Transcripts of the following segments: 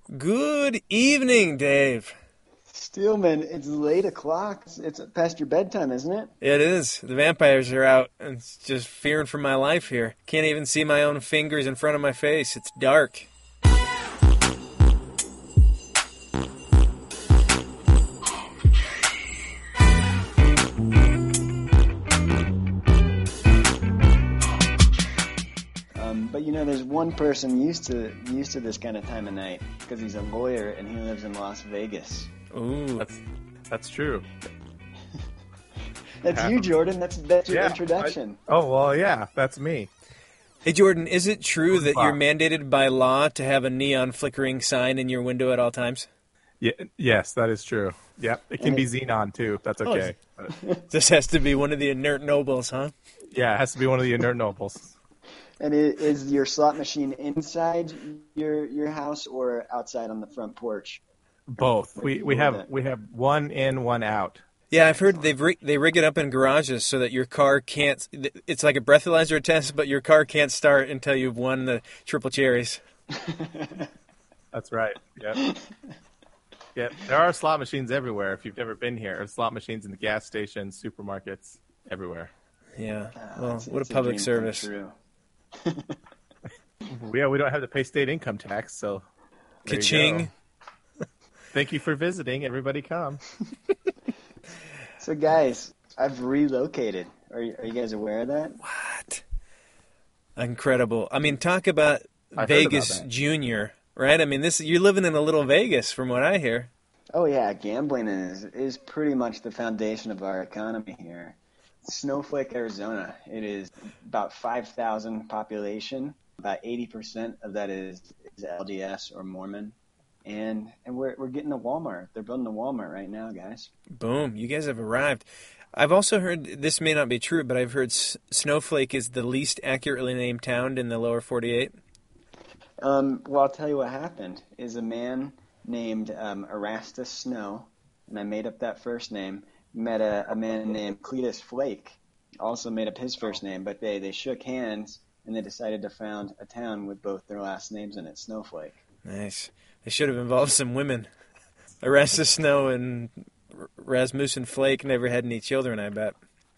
Good evening, Dave. Steelman, it's late o'clock. It's past your bedtime, isn't it? It is. The vampires are out, and it's just fearing for my life here. Can't even see my own fingers in front of my face. It's dark. But there's one person used to this kind of time of night because he's a lawyer and he lives in Las Vegas. Ooh. That's true. That's you, Jordan. That's your introduction. Yeah, that's me. Hey, Jordan, is it true that you're mandated by law to have a neon flickering sign in your window at all times? Yeah, yes, that is true. Yep, it can be xenon too. That's okay. This has to be one of the inert nobles, huh? Yeah, it has to be one of the inert nobles. And is your slot machine inside your house or outside on the front porch? Both. We have one in, one out. Yeah, I've heard they rig it up in garages so that your car can't. It's like a breathalyzer test, but your car can't start until you've won the triple cherries. That's right. Yep. Yep. There are slot machines everywhere. If you've never been here, there's slot machines in the gas stations, supermarkets, everywhere. Yeah. Well, what a public service. Yeah, we don't have to pay state income tax, so Ka-ching. Thank you for visiting. Everybody come. So, guys, I've relocated. Are you guys aware of that? What? Incredible. I mean, talk about I Vegas heard about that. Junior, right? I mean, you're living in a little Vegas, from what I hear. Oh yeah, gambling is pretty much the foundation of our economy here. Snowflake, Arizona. It is about 5,000 population. About 80% of that is LDS or Mormon. And we're getting a Walmart. They're building a Walmart right now, guys. Boom. You guys have arrived. I've also heard, this may not be true, but I've heard Snowflake is the least accurately named town in the lower 48. Well, I'll tell you what happened. Is a man named Erastus Snow, and I made up that first name, met a man named Cletus Flake, also made up his first name, but they shook hands, and they decided to found a town with both their last names in it, Snowflake. Nice. They should have involved some women. Erastus Snow and Rasmussen Flake never had any children, I bet.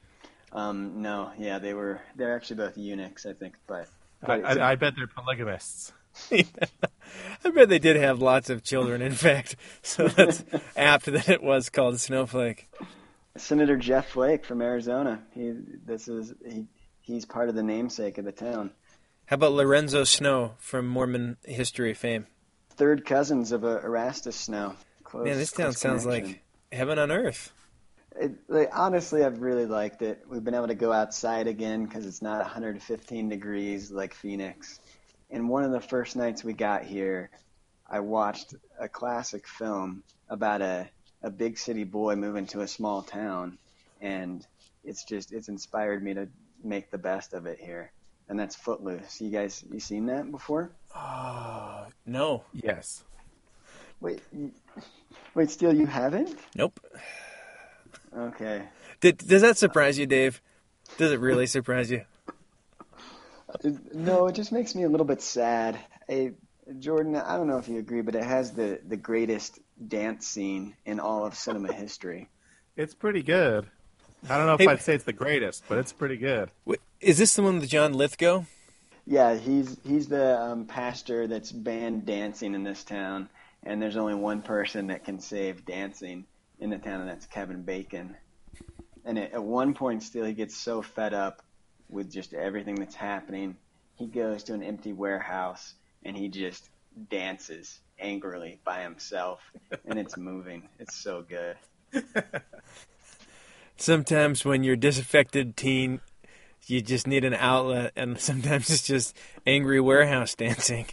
No, yeah, they're actually both eunuchs, I think, but I bet they're polygamists. I bet they did have lots of children, in fact. So that's apt that it was called Snowflake. Senator Jeff Flake from Arizona. He's part of the namesake of the town. How about Lorenzo Snow from Mormon history fame? Third cousins of Erastus Snow. Man, this town sounds like heaven on earth. Honestly, I've really liked it. We've been able to go outside again because it's not 115 degrees like Phoenix. And one of the first nights we got here, I watched a classic film about a big city boy moving to a small town. And it's inspired me to make the best of it here. And that's Footloose. You seen that before? No. Yes. Wait, Steele, you haven't? Nope. Okay. Does that surprise you, Dave? Does it really surprise you? No, it just makes me a little bit sad. Jordan, I don't know if you agree, but it has the greatest dance scene in all of cinema history. It's pretty good. I don't know if I'd say it's the greatest, but it's pretty good. Wait, is this the one with John Lithgow? Yeah, he's the pastor that's banned dancing in this town, and there's only one person that can save dancing in the town, and that's Kevin Bacon. And at one point, still, he gets so fed up with just everything that's happening, he goes to an empty warehouse, and he just dances angrily by himself, and it's moving. It's so good. Sometimes when you're a disaffected teen, you just need an outlet, and sometimes it's just angry warehouse dancing.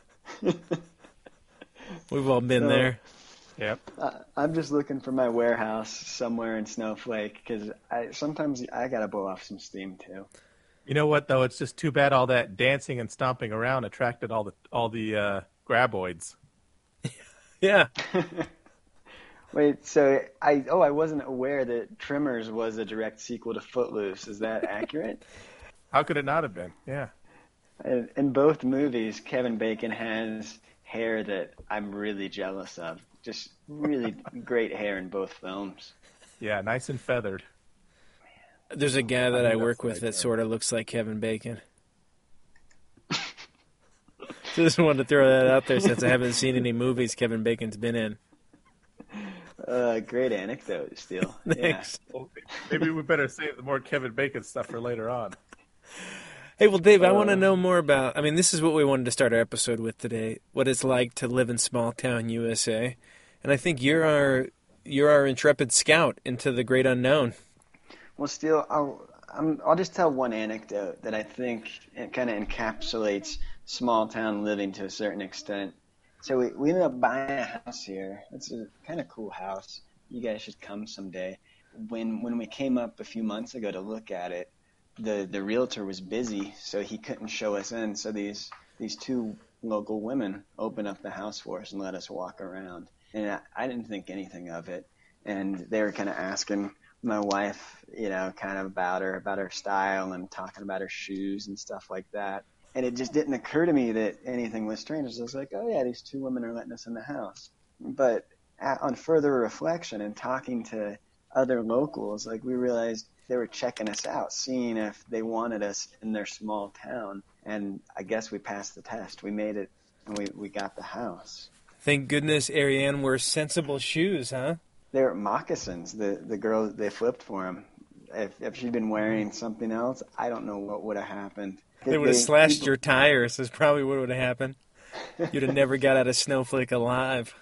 We've all been there. Yep. I'm just looking for my warehouse somewhere in Snowflake because sometimes I gotta blow off some steam too. You know what though? It's just too bad all that dancing and stomping around attracted all the graboids. Yeah. Wait, so I wasn't aware that Tremors was a direct sequel to Footloose. Is that accurate? How could it not have been? Yeah. In both movies, Kevin Bacon has hair that I'm really jealous of. Just really great hair in both films. Yeah, nice and feathered. There's a guy that I think work that's the with right that term. sort of looks like Kevin Bacon. Just wanted to throw that out there since I haven't seen any movies Kevin Bacon's been in. Great anecdote, Steele. Thanks. Well, maybe we better save the more Kevin Bacon stuff for later on. Hey, well, Dave, I want to know more about. I mean, this is what we wanted to start our episode with today: what it's like to live in small town USA. And I think you're our intrepid scout into the great unknown. Well, Steele, I'll just tell one anecdote that I think it kind of encapsulates small town living to a certain extent. So we ended up buying a house here. It's a kind of cool house. You guys should come someday. When we came up a few months ago to look at it, the realtor was busy, so he couldn't show us in. So these two local women opened up the house for us and let us walk around. And I didn't think anything of it. And they were kind of asking my wife, kind of about her style and talking about her shoes and stuff like that. And it just didn't occur to me that anything was strange. I was like, oh yeah, these two women are letting us in the house. But on further reflection and talking to other locals, like we realized they were checking us out, seeing if they wanted us in their small town. And I guess we passed the test. We made it, and we got the house. Thank goodness Ariane wears sensible shoes, huh? They were moccasins. The girl, they flipped for them. If she'd been wearing something else, I don't know what would have happened. They would have slashed your tires. Is probably what would have happened. You'd have never got out of Snowflake alive.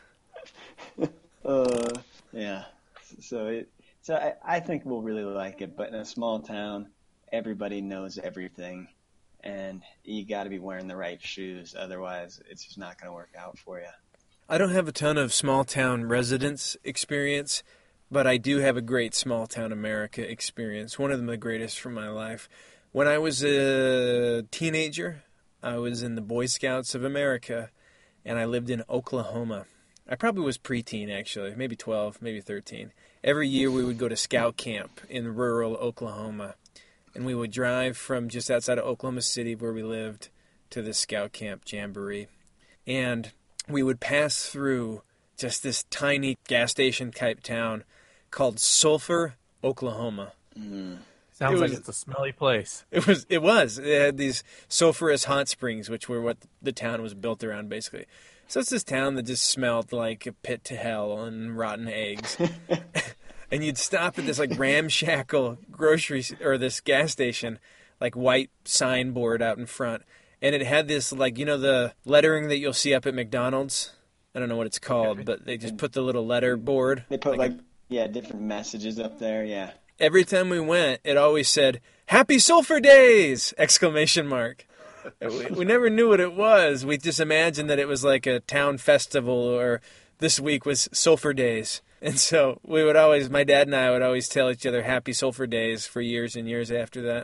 Yeah. So I think we'll really like it. But in a small town, everybody knows everything, and you got to be wearing the right shoes. Otherwise, it's just not going to work out for you. I don't have a ton of small town residence experience, but I do have a great small town America experience. One of them the greatest from my life. When I was a teenager, I was in the Boy Scouts of America, and I lived in Oklahoma. I probably was preteen, actually, maybe 12, maybe 13. Every year we would go to scout camp in rural Oklahoma, and we would drive from just outside of Oklahoma City, where we lived, to the scout camp jamboree. And we would pass through just this tiny gas station type town called Sulphur, Oklahoma. Sounds like it's a smelly place. It was. It had these sulfurous hot springs, which were what the town was built around, basically. So it's this town that just smelled like a pit to hell and rotten eggs. And you'd stop at this like ramshackle grocery or this gas station, like white signboard out in front, and it had this like the lettering that you'll see up at McDonald's. I don't know what it's called, but they just put the little letter board. They put different messages up there. Yeah. Every time we went, it always said, "Happy Sulphur Days!" exclamation mark. We never knew what it was. We just imagined that it was like a town festival, or this week was Sulphur Days. And so my dad and I would always tell each other Happy Sulphur Days for years and years after that.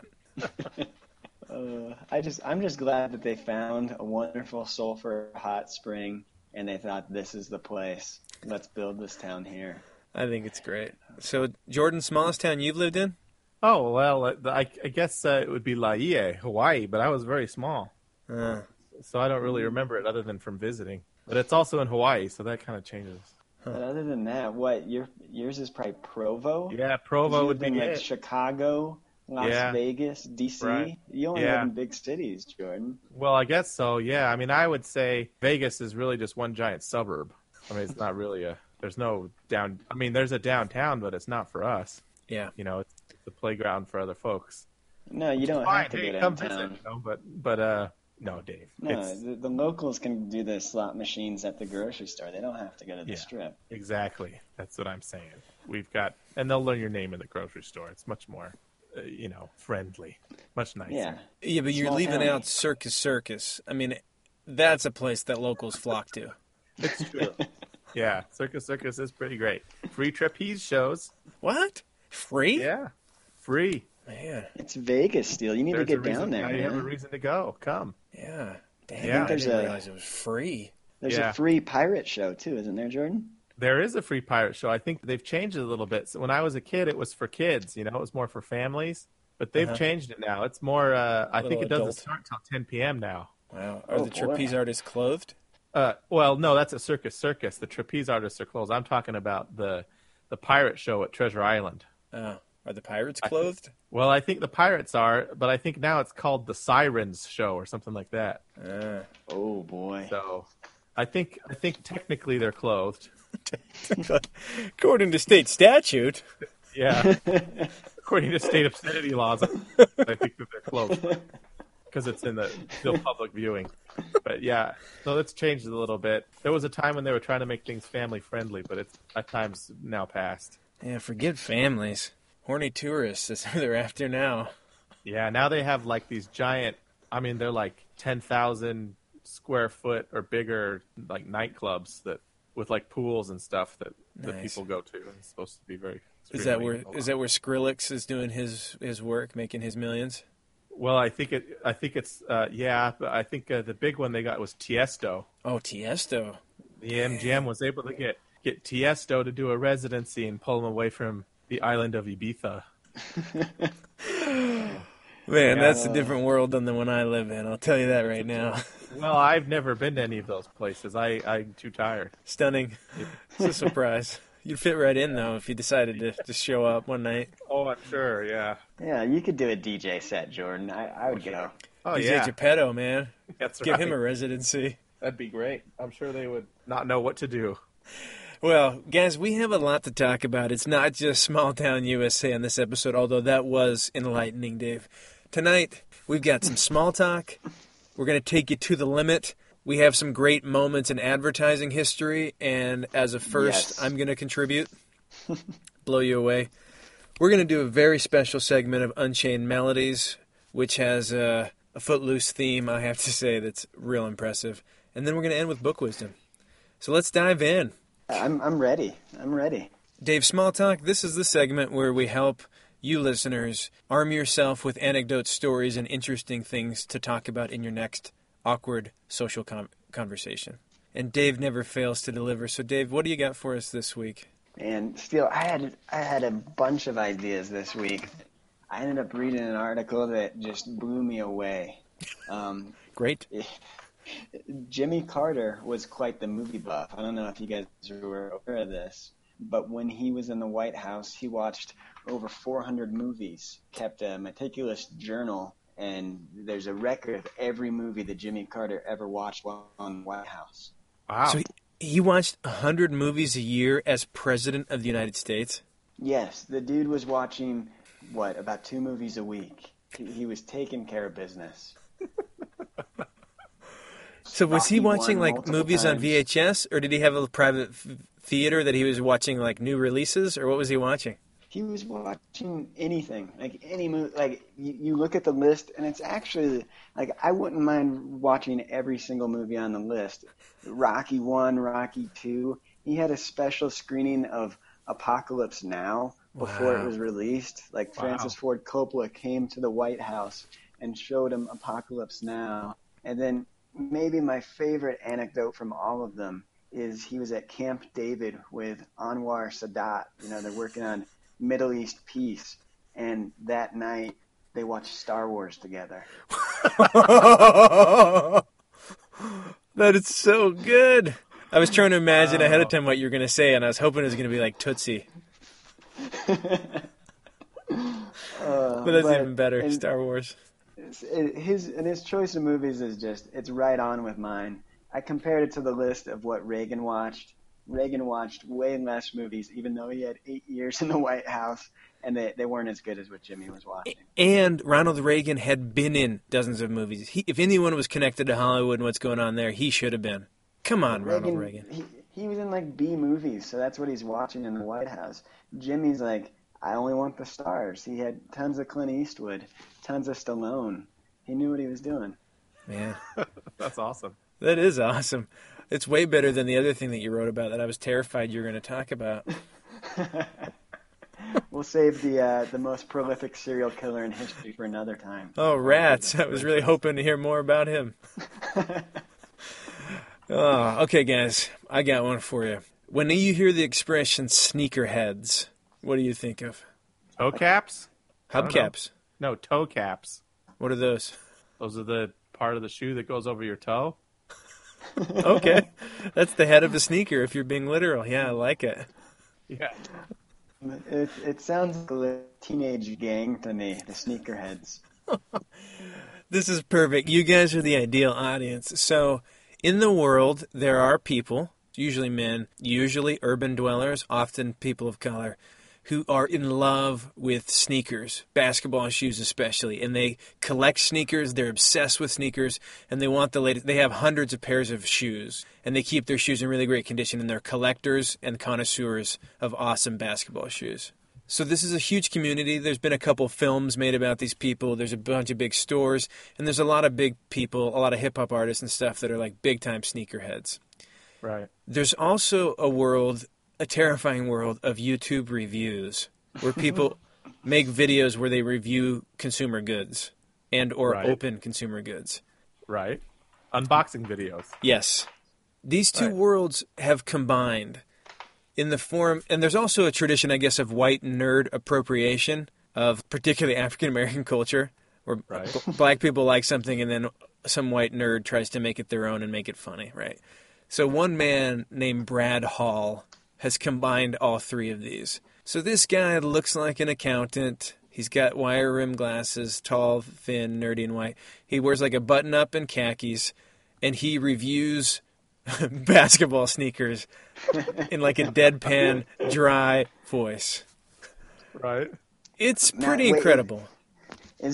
I'm just glad that they found a wonderful sulfur hot spring, and they thought, this is the place. Let's build this town here. I think it's great. So, Jordan, smallest town you've lived in? Oh, well, I guess it would be Laie, Hawaii, but I was very small. So I don't really remember it other than from visiting. But it's also in Hawaii, so that kind of changes. But other than that, yours is probably Provo? Yeah, Provo would be like it. Chicago, Las Vegas, D.C. Right. You only live in big cities, Jordan. Well, I guess so, yeah. I mean, I would say Vegas is really just one giant suburb. I mean, it's not really there's no there's a downtown, but it's not for us. Yeah. It's the playground for other folks. No, you don't have to go downtown. Come visit, but no, Dave. No, the locals can do the slot machines at the grocery store. They don't have to go to the strip. Exactly. That's what I'm saying. And they'll learn your name in the grocery store. It's much more, friendly, much nicer. Yeah, but you're leaving out Circus. I mean, that's a place that locals flock to. It's true. Yeah, Circus is pretty great. Free trapeze shows. What? Free? Yeah, free. Man, it's Vegas, Steele. You need to get down there. Now you have a reason to go. Come. Yeah. Damn, I didn't realize it was free. There's a free pirate show too, isn't there, Jordan? There is a free pirate show. I think they've changed it a little bit. So when I was a kid, it was for kids. It was more for families. But they've changed it now. It's more. I think it doesn't start till 10 p.m. now. Wow. Are the trapeze artists clothed? Well, no, that's a circus. The trapeze artists are closed. I'm talking about the pirate show at Treasure Island. Oh, are the pirates clothed? I think the pirates are, but I think now it's called the Sirens Show or something like that. Oh boy! So, I think technically they're clothed. According to state statute. Yeah, according to state obscenity laws, I think that they're closed because it's in the still public viewing. But yeah, so that's changed a little bit. There was a time when they were trying to make things family friendly, but it's at times now past. Yeah, forget families. Horny tourists is who they're after now. Yeah, now they have like these giant, I mean, they're like 10,000 square foot or bigger like nightclubs that with like pools and stuff that people go to. And it's supposed to be very. Is that where Skrillex is doing his work, making his millions? Well, I think it's yeah, but I think the big one they got was Tiesto. Oh, Tiesto. The MGM was able to get Tiesto to do a residency and pull him away from the island of Ibiza. Man, that's a different world than the one I live in. I'll tell you that right now. Well, I've never been to any of those places. I'm too tired. Stunning. It's a surprise. You'd fit right in, though, if you decided to just show up one night. Oh, I'm sure, yeah. Yeah, you could do a DJ set, Jordan. I would go. Oh, DJ yeah. Geppetto, man. That's Give right. him a residency. That'd be great. I'm sure they would not know what to do. Well, guys, we have a lot to talk about. It's not just Small Town USA on this episode, although that was enlightening, Dave. Tonight, we've got some small talk. We're going to take you to the limit. We have some great moments in advertising history, and as a first, Yes. I'm going to contribute. Blow you away. We're going to do a very special segment of Unchained Melodies, which has a footloose theme, I have to say, that's real impressive. And then we're going to end with book wisdom. So let's dive in. I'm ready. I'm ready. Dave, Small Talk, this is the segment where we help you listeners arm yourself with anecdotes, stories, and interesting things to talk about in your next awkward social conversation. And Dave never fails to deliver. So, Dave, what do you got for us this week? And still, I had a bunch of ideas this week. I ended up reading an article that just blew me away. Great. Jimmy Carter was quite the movie buff. I don't know if you guys were aware of this, but when he was in the White House, he watched over 400 movies, kept a meticulous journal, and there's a record of every movie that Jimmy Carter ever watched while on the White House. Wow. So he watched 100 movies a year as President of the United States? Yes, the dude was watching, about 2 movies a week. He was taking care of business. So was he Rocky watching, won like, multiple movies on times. VHS, or did he have a private theater that he was watching, like, new releases, or what was he watching? He was watching anything, like any movie. Like you look at the list, and it's actually like I wouldn't mind watching every single movie on the list. Rocky 1, Rocky 2. He had a special screening of Apocalypse Now before Wow. it was released. Like Francis Ford Coppola came to the White House and showed him Apocalypse Now. And then maybe my favorite anecdote from all of them is he was at Camp David with Anwar Sadat. You know, they're working on Middle East peace, and that night they watched Star Wars together. That is so good. I was trying to imagine ahead of time what you were going to say, and I was hoping it was going to be like Tootsie. But that's even better, Star Wars. His choice of movies is it's right on with mine. I compared it to the list of what Reagan watched. Reagan watched way less movies, even though he had 8 years in the White House, and they weren't as good as what Jimmy was watching. And Ronald Reagan had been in dozens of movies. If anyone was connected to Hollywood and what's going on there, he should have been. Come on, Ronald Reagan. He was in like B movies, so that's what he's watching in the White House. Jimmy's like, I only want the stars. He had tons of Clint Eastwood, tons of Stallone. He knew what he was doing. Man, That's awesome. that is awesome. It's way better than the other thing that you wrote about that I was terrified you were going to talk about. We'll save the most prolific serial killer in history for another time. Oh, rats. I was really hoping to hear more about him. Oh, okay, guys. I got one for you. When you hear the expression sneakerheads, what do you think of? Toe caps? Hubcaps. No, toe caps. What are those? Those are the part of the shoe that goes over your toe. Okay. That's the head of a sneaker if you're being literal. Yeah, I like it. Yeah. It sounds like a teenage gang to me, the sneakerheads. This is perfect. You guys are the ideal audience. So, in the world, there are people, usually men, usually urban dwellers, often people of color, who are in love with sneakers, basketball shoes especially, and they collect sneakers, they're obsessed with sneakers, and they want the latest. They have hundreds of pairs of shoes, and they keep their shoes in really great condition, and they're collectors and connoisseurs of awesome basketball shoes. So this is a huge community. There's been a couple films made about these people. There's a bunch of big stores, and there's a lot of big people, a lot of hip-hop artists and stuff that are like big-time sneakerheads. Right. There's also a terrifying world of YouTube reviews where people make videos where they review consumer goods and or Right. open consumer goods. Right. Unboxing videos. Yes. These two Right. worlds have combined in the form, and there's also a tradition, I guess, of white nerd appropriation of particularly African American culture, where Right. black people like something and then some white nerd tries to make it their own and make it funny, right? So one man named Brad Hall has combined all three of these. So this guy looks like an accountant. He's got wire rim glasses, tall, thin, nerdy, and white. He wears like a button up and khakis, and he reviews basketball sneakers in like a deadpan, dry voice. Right. It's Now, pretty wait, incredible. Is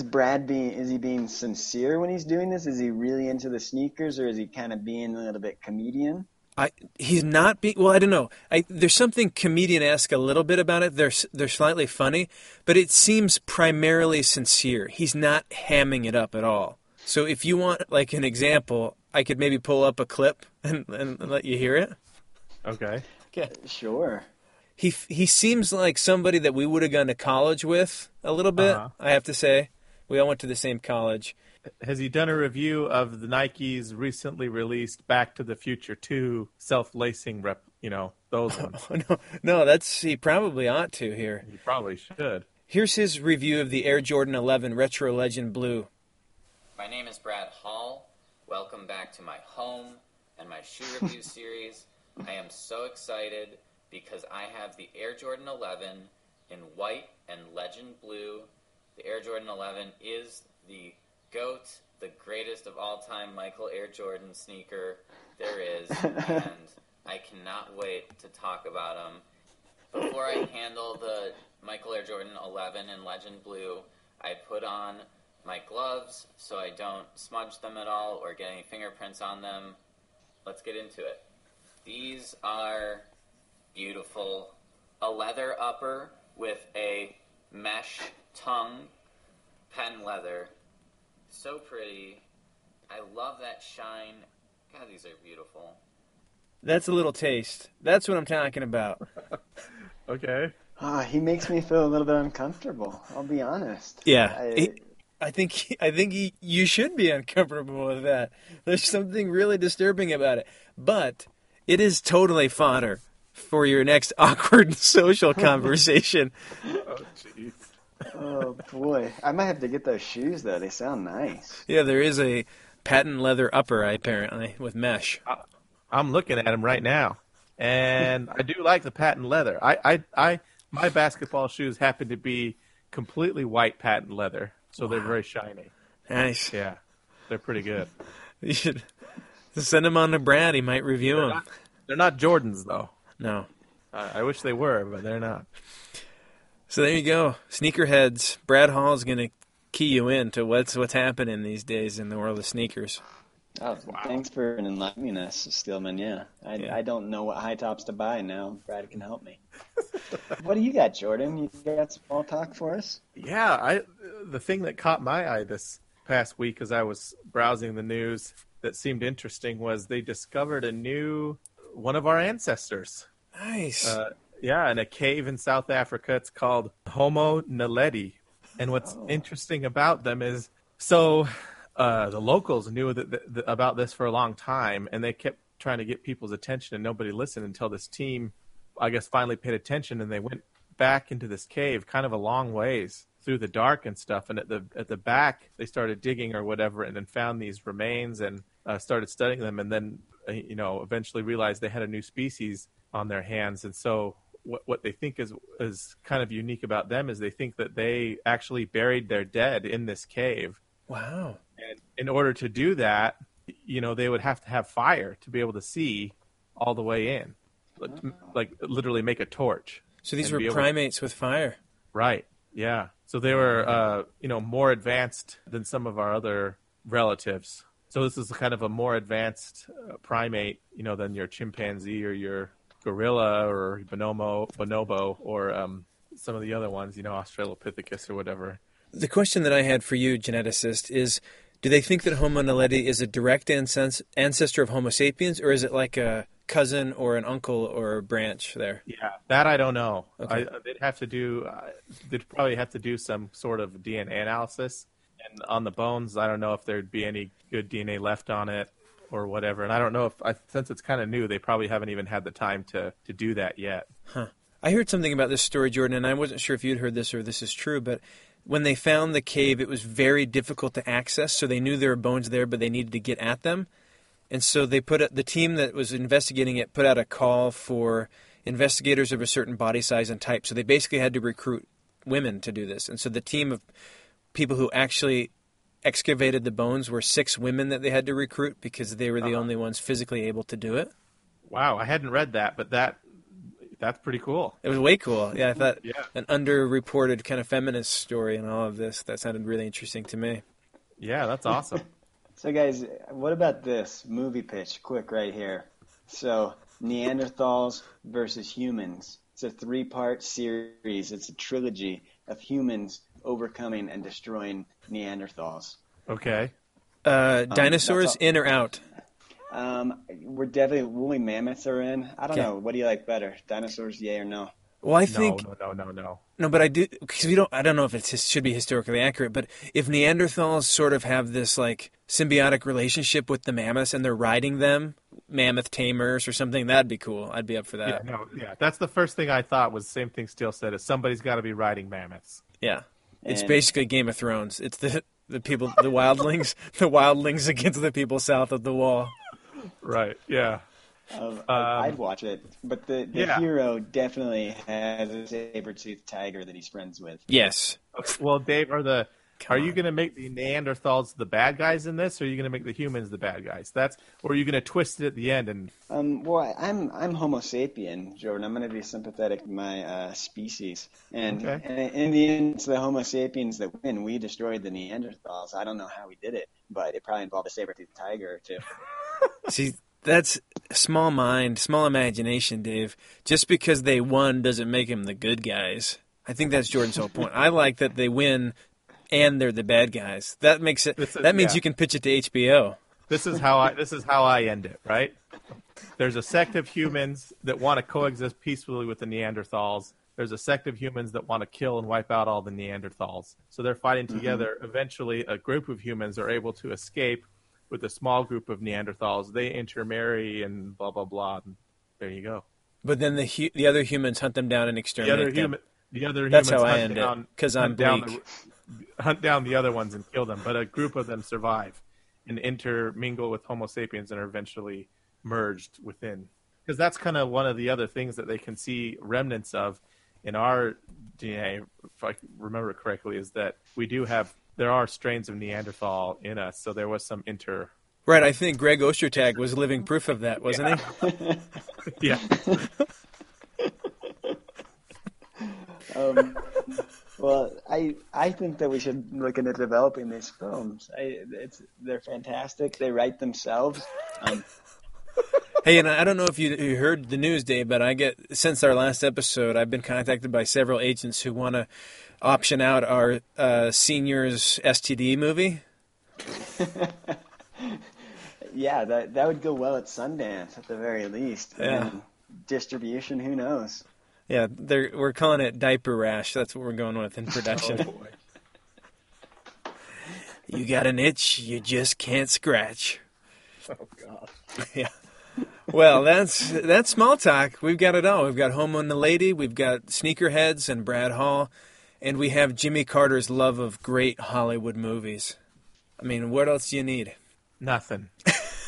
he being sincere when he's doing this? Is he really into the sneakers, or is he kind of being a little bit comedian? He's not being, well, I don't know. There's something comedian-esque a little bit about it. They're slightly funny, but it seems primarily sincere. He's not hamming it up at all. So if you want like an example, I could maybe pull up a clip and let you hear it. Okay. Okay. Sure. He seems like somebody that we would have gone to college with a little bit, Uh-huh. I have to say. We all went to the same college. Has he done a review of the Nike's recently released Back to the Future 2 self-lacing those ones? No, he probably ought to here. He probably should. Here's his review of the Air Jordan 11 Retro Legend Blue. My name is Brad Hall. Welcome back to my home and my shoe review series. I am so excited because I have the Air Jordan 11 in white and legend blue. The Air Jordan 11 is the GOAT, the greatest of all time Michael Air Jordan sneaker there is, and I cannot wait to talk about them. Before I handle the Michael Air Jordan 11 in legend blue, I put on my gloves so I don't smudge them at all or get any fingerprints on them. Let's get into it. These are beautiful. A leather upper with a mesh tongue, patent leather. So pretty. I love that shine. God, these are beautiful. That's a little taste. That's what I'm talking about. Okay. He makes me feel a little bit uncomfortable. I'll be honest. Yeah. I think you should be uncomfortable with that. There's something really disturbing about it. But it is totally fodder for your next awkward social conversation. Oh, jeez. Oh boy, I might have to get those shoes though. They sound nice. Yeah, there is a patent leather upper, apparently, with mesh. I'm looking at them right now, and I do like the patent leather. My basketball shoes happen to be completely white patent leather, so they're very shiny. Nice. Yeah, they're pretty good. You should send them on to Brad. He might review them. They're not Jordans though. No. I wish they were, but they're not. So there you go. Sneakerheads. Brad Hall's going to key you in to what's happening these days in the world of sneakers. Oh, thanks for enlightening us, Steelman. Yeah, I don't know what high tops to buy now. Brad can help me. What do you got, Jordan? You got some small talk for us? Yeah, the thing that caught my eye this past week as I was browsing the news that seemed interesting was they discovered one of our ancestors. Nice. Yeah, in a cave in South Africa. It's called Homo naledi. And what's interesting about them is, the locals knew about this for a long time, and they kept trying to get people's attention, and nobody listened until this team, I guess, finally paid attention, and they went back into this cave kind of a long ways through the dark and stuff. And at the back, they started digging or whatever, and then found these remains, and started studying them, and then eventually realized they had a new species on their hands. And so what they think is kind of unique about them is they think that they actually buried their dead in this cave. Wow. And in order to do that, they would have to have fire to be able to see all the way in, like literally make a torch. So these were primates with fire. Right. Yeah. So they were, more advanced than some of our other relatives. So this is kind of a more advanced primate, than your chimpanzee or your gorilla or bonobo or some of the other ones, Australopithecus or whatever. The question that I had for you, geneticist, is do they think that Homo naledi is a direct ancestor of Homo sapiens, or is it like a cousin or an uncle or a branch there? Yeah, that I don't know. Okay. They'd probably have to do some sort of DNA analysis. And on the bones, I don't know if there'd be any good DNA left on it or whatever. And I don't know since it's kind of new, they probably haven't even had the time to do that yet. Huh. I heard something about this story, Jordan, and I wasn't sure if you'd heard this or this is true, but when they found the cave, it was very difficult to access, so they knew there were bones there, but they needed to get at them. And so the team that was investigating it put out a call for investigators of a certain body size and type. So they basically had to recruit women to do this. And so the team of people who actually excavated the bones were 6 women that they had to recruit because they were the only ones physically able to do it. Wow, I hadn't read that, but that's pretty cool. It was way cool. Yeah, I thought an underreported kind of feminist story and all of this, that sounded really interesting to me. Yeah, that's awesome. So guys, what about this movie pitch? Quick right here. So Neanderthals versus humans. It's a 3-part series. It's a trilogy of humans overcoming and destroying Neanderthals. Okay. Dinosaurs in or out? We're definitely woolly mammoths are in. I don't know. What do you like better? Dinosaurs, yay or no? Well, I think no. No, but I do because I don't know if it should be historically accurate. But if Neanderthals sort of have this like symbiotic relationship with the mammoths and they're riding them, mammoth tamers or something, that'd be cool. I'd be up for that. That's the first thing I thought was the same thing Steele said. Is somebody's got to be riding mammoths. Yeah, it's basically Game of Thrones. It's the people, the wildlings against the people south of the wall. Right. Yeah. I'd watch it, but the hero definitely has a saber-toothed tiger that he's friends with. Yes. Well, Dave, are you going to make the Neanderthals the bad guys in this, or are you going to make the humans the bad guys? Or are you going to twist it at the end? And well, I'm Homo sapien, Jordan. I'm going to be sympathetic to my species, and in the end, it's the Homo sapiens that win. We destroyed the Neanderthals. I don't know how we did it, but it probably involved a saber-toothed tiger or two. See. That's small mind, small imagination, Dave. Just because they won doesn't make them the good guys. I think that's Jordan's whole point. I like that they win and they're the bad guys. That makes it. That means you can pitch it to HBO. This is how I end it, right? There's a sect of humans that want to coexist peacefully with the Neanderthals. There's a sect of humans that want to kill and wipe out all the Neanderthals. So they're fighting together. Eventually, a group of humans are able to escape with a small group of Neanderthals. They intermarry and blah, blah, blah. And there you go. But then the other humans hunt them down and exterminate them. That's how I end it, because I'm bleak. Hunt down the other ones and kill them. But a group of them survive and intermingle with Homo sapiens and are eventually merged within. Because that's kind of one of the other things that they can see remnants of in our DNA, if I remember correctly, is that there are strains of Neanderthal in us, so there was some Right, I think Greg Ostertag was living proof of that, wasn't he? Yeah. Well, I think that we should look into developing these films. They're fantastic. They write themselves. Hey, and I don't know if you heard the news, Dave, but since our last episode, I've been contacted by several agents who want to option out our seniors STD movie. Yeah, that would go well at Sundance at the very least. Yeah. And distribution, who knows? Yeah, we're calling it Diaper Rash. That's what we're going with in production. Oh, boy. You got an itch you just can't scratch. Oh, God. Yeah. Well, that's small talk. We've got it all. We've got Homo Naledi, we've got Sneakerheads and Brad Hall, and we have Jimmy Carter's love of great Hollywood movies. I mean, what else do you need? Nothing.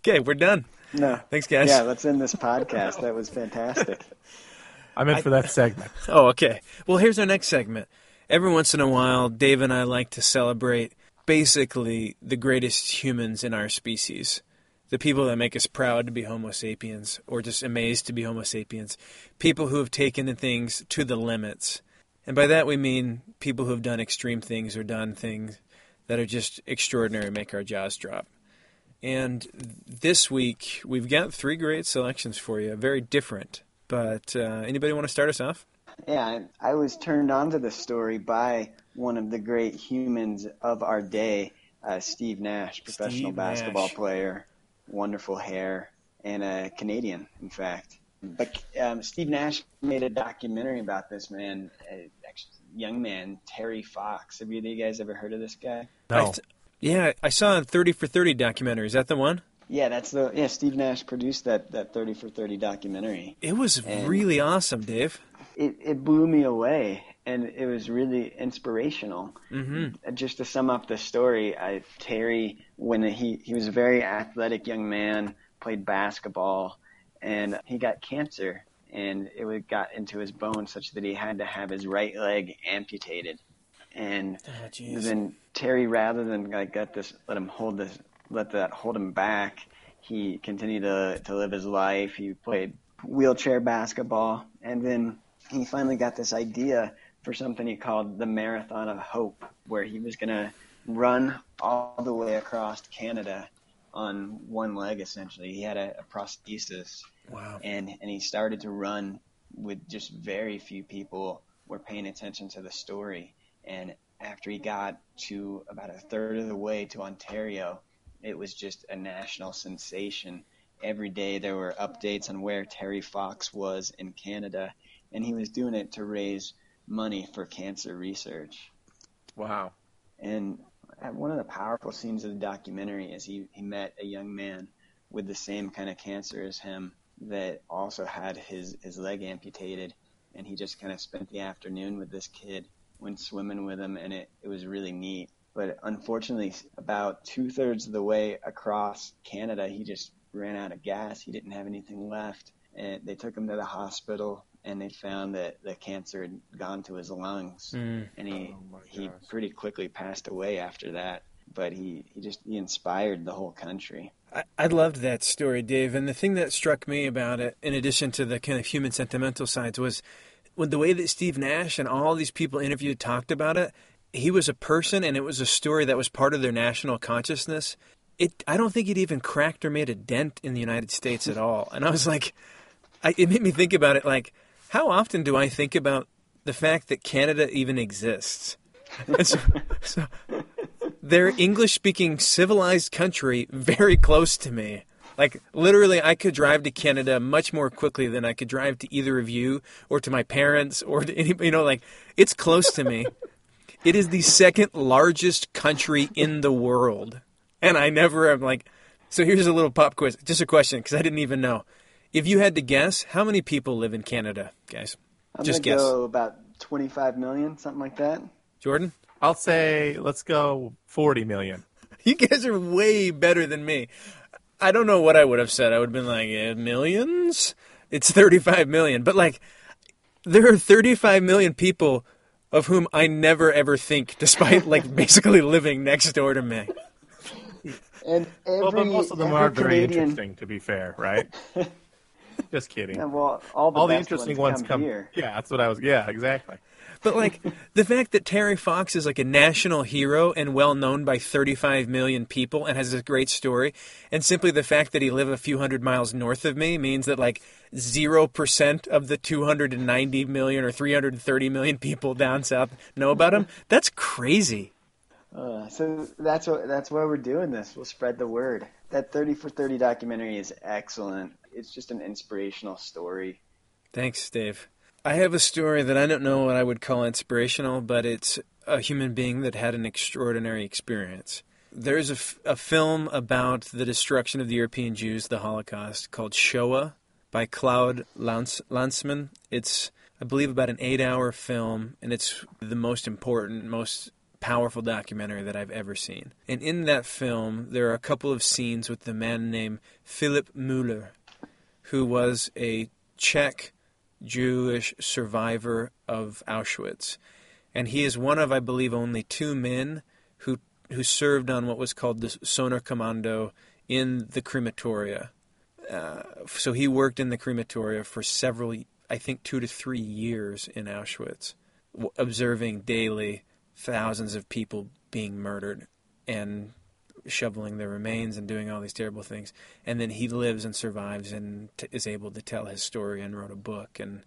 Okay, we're done. No. Thanks, guys. Yeah, let's end this podcast. That was fantastic. I'm in for that segment. Oh, okay. Well, here's our next segment. Every once in a while, Dave and I like to celebrate basically the greatest humans in our species. The people that make us proud to be Homo sapiens, or just amazed to be Homo sapiens. People who have taken things to the limits. And by that we mean people who have done extreme things or done things that are just extraordinary, make our jaws drop. And this week, we've got 3 great selections for you, very different. But anybody want to start us off? Yeah, I was turned on to the story by one of the great humans of our day, Steve Nash, professional basketball player, wonderful hair, and a Canadian, in fact. But Steve Nash made a documentary about this man, a young man, Terry Fox. Have you guys ever heard of this guy? No. Yeah, I saw a 30 for 30 documentary. Is that the one? Yeah, Steve Nash produced that 30 for 30 documentary. It was really awesome, Dave. It blew me away, and it was really inspirational. Mm-hmm. Just to sum up the story, Terry, when he was a very athletic young man, played basketball, and he got cancer, and it got into his bones such that he had to have his right leg amputated. And then Terry, rather than let that hold him back, he continued to live his life. He played wheelchair basketball, and then he finally got this idea for something he called the Marathon of Hope, where he was going to run all the way across Canada on one leg, essentially. He had a prosthesis. Wow. And he started to run with just very few people were paying attention to the story. And after he got to about a third of the way to Ontario, it was just a national sensation. Every day there were updates on where Terry Fox was in Canada, and he was doing it to raise money for cancer research. Wow. And one of the powerful scenes of the documentary is he met a young man with the same kind of cancer as him that also had his leg amputated, and he just kind of spent the afternoon with this kid, went swimming with him, and it was really neat. But unfortunately, about 2/3 of the way across Canada, he just ran out of gas. He didn't have anything left, and they took him to the hospital, and they found that the cancer had gone to his lungs, and he pretty quickly passed away after that. But he inspired the whole country. I loved that story, Dave. And the thing that struck me about it, in addition to the kind of human sentimental sides, was with the way that Steve Nash and all these people interviewed talked about it. He was a person, and it was a story that was part of their national consciousness. I don't think it even cracked or made a dent in the United States at all. And I was like, it made me think about it like, how often do I think about the fact that Canada even exists? So they're English-speaking civilized country very close to me. Like, literally, I could drive to Canada much more quickly than I could drive to either of you or to my parents or to anybody. It's close to me. It is the second largest country in the world. And I never am like... So here's a little pop quiz. Just a question, because I didn't even know. If you had to guess, how many people live in Canada, guys? Just guess. I'm going to go about 25 million, something like that. Jordan? I'll say, let's go 40 million. You guys are way better than me. I don't know what I would have said. I would have been like, millions? It's 35 million. But, there are 35 million people of whom I never, ever think, despite, basically living next door to me. And But most of them are very Canadian... interesting, to be fair, right? Just kidding. Yeah, well, all the interesting ones come here. Yeah, that's what I was... Yeah, exactly. But, the fact that Terry Fox is, a national hero and well-known by 35 million people and has a great story, and simply the fact that he lived a few hundred miles north of me means that, 0% of the 290 million or 330 million people down south know about him, that's crazy. So that's why we're doing this. We'll spread the word. That 30 for 30 documentary is excellent. It's just an inspirational story. Thanks, Dave. I have a story that I don't know what I would call inspirational, but it's a human being that had an extraordinary experience. There's a film about the destruction of the European Jews, the Holocaust, called Shoah by Claude Lanzmann. It's, I believe, about an 8-hour film, and it's the most important, most powerful documentary that I've ever seen. And in that film, there are a couple of scenes with the man named Philipp Müller, who was a Czech Jewish survivor of Auschwitz. And he is one of, I believe, only 2 men who served on what was called the Sonderkommando in the crematoria. So he worked in the crematoria for several, I think 2 to 3 years in Auschwitz, observing daily thousands of people being murdered and shoveling their remains and doing all these terrible things. And then he lives and survives and is able to tell his story and wrote a book. And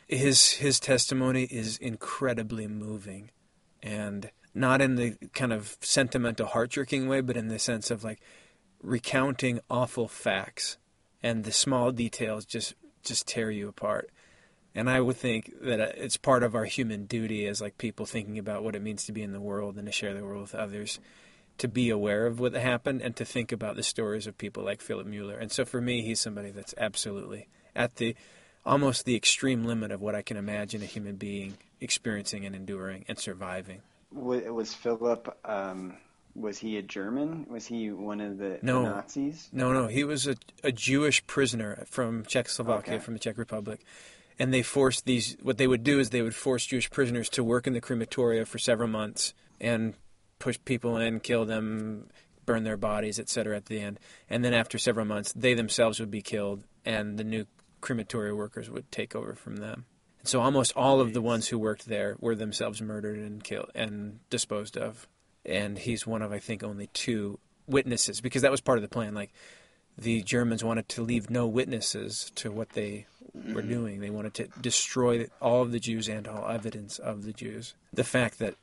his testimony is incredibly moving, and not in the kind of sentimental, heart-jerking way, but in the sense of like recounting awful facts, and the small details just tear you apart. And I would think that it's part of our human duty as like people thinking about what it means to be in the world and to share the world with others, to be aware of what happened and to think about the stories of people like Philipp Müller. And so for me, he's somebody that's absolutely at the almost the extreme limit of what I can imagine a human being experiencing and enduring and surviving. Was Philip, was he a German? Was he one of the Nazis? No. He was a Jewish prisoner from Czechoslovakia, Okay. from the Czech Republic. And they forced what they would do is they would force Jewish prisoners to work in the crematoria for several months and push people in, kill them, burn their bodies, etc. at the end. And then after several months, they themselves would be killed, and the new crematoria workers would take over from them. And so almost all of the ones who worked there were themselves murdered and killed and disposed of. And he's one of, I think, only 2 witnesses, because that was part of the plan. Like, the Germans wanted to leave no witnesses to what they were doing. They wanted to destroy all of the Jews and all evidence of the Jews. The fact that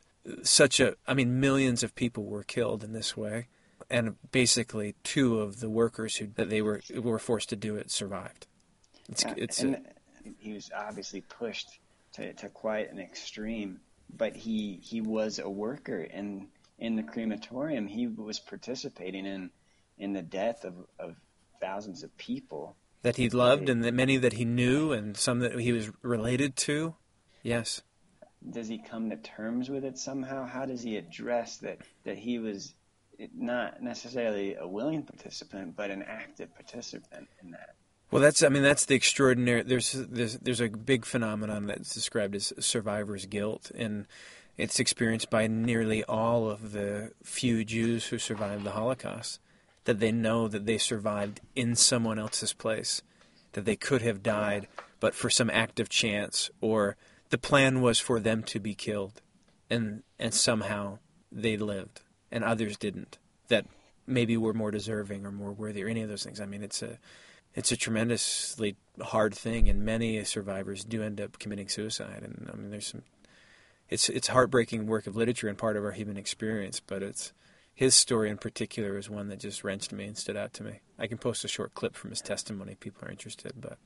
millions of people were killed in this way, and basically 2 of the workers that they were forced to do it survived. He was obviously pushed to quite an extreme, but he was a worker in the crematorium. He was participating in the death of thousands of people that he loved, and that many that he knew, and some that he was related to. Yes. Does he come to terms with it somehow? How does he address that he was not necessarily a willing participant, but an active participant in that? Well, that's the extraordinary. There's a big phenomenon that's described as survivor's guilt, and it's experienced by nearly all of the few Jews who survived the Holocaust. That they know that they survived in someone else's place, that they could have died, but for some act of chance, or the plan was for them to be killed, and somehow they lived, and others didn't. That maybe were more deserving or more worthy, or any of those things. I mean, it's a tremendously hard thing, and many survivors do end up committing suicide. And I mean, it's heartbreaking work of literature and part of our human experience. But his story in particular is one that just wrenched me and stood out to me. I can post a short clip from his testimony if people are interested. But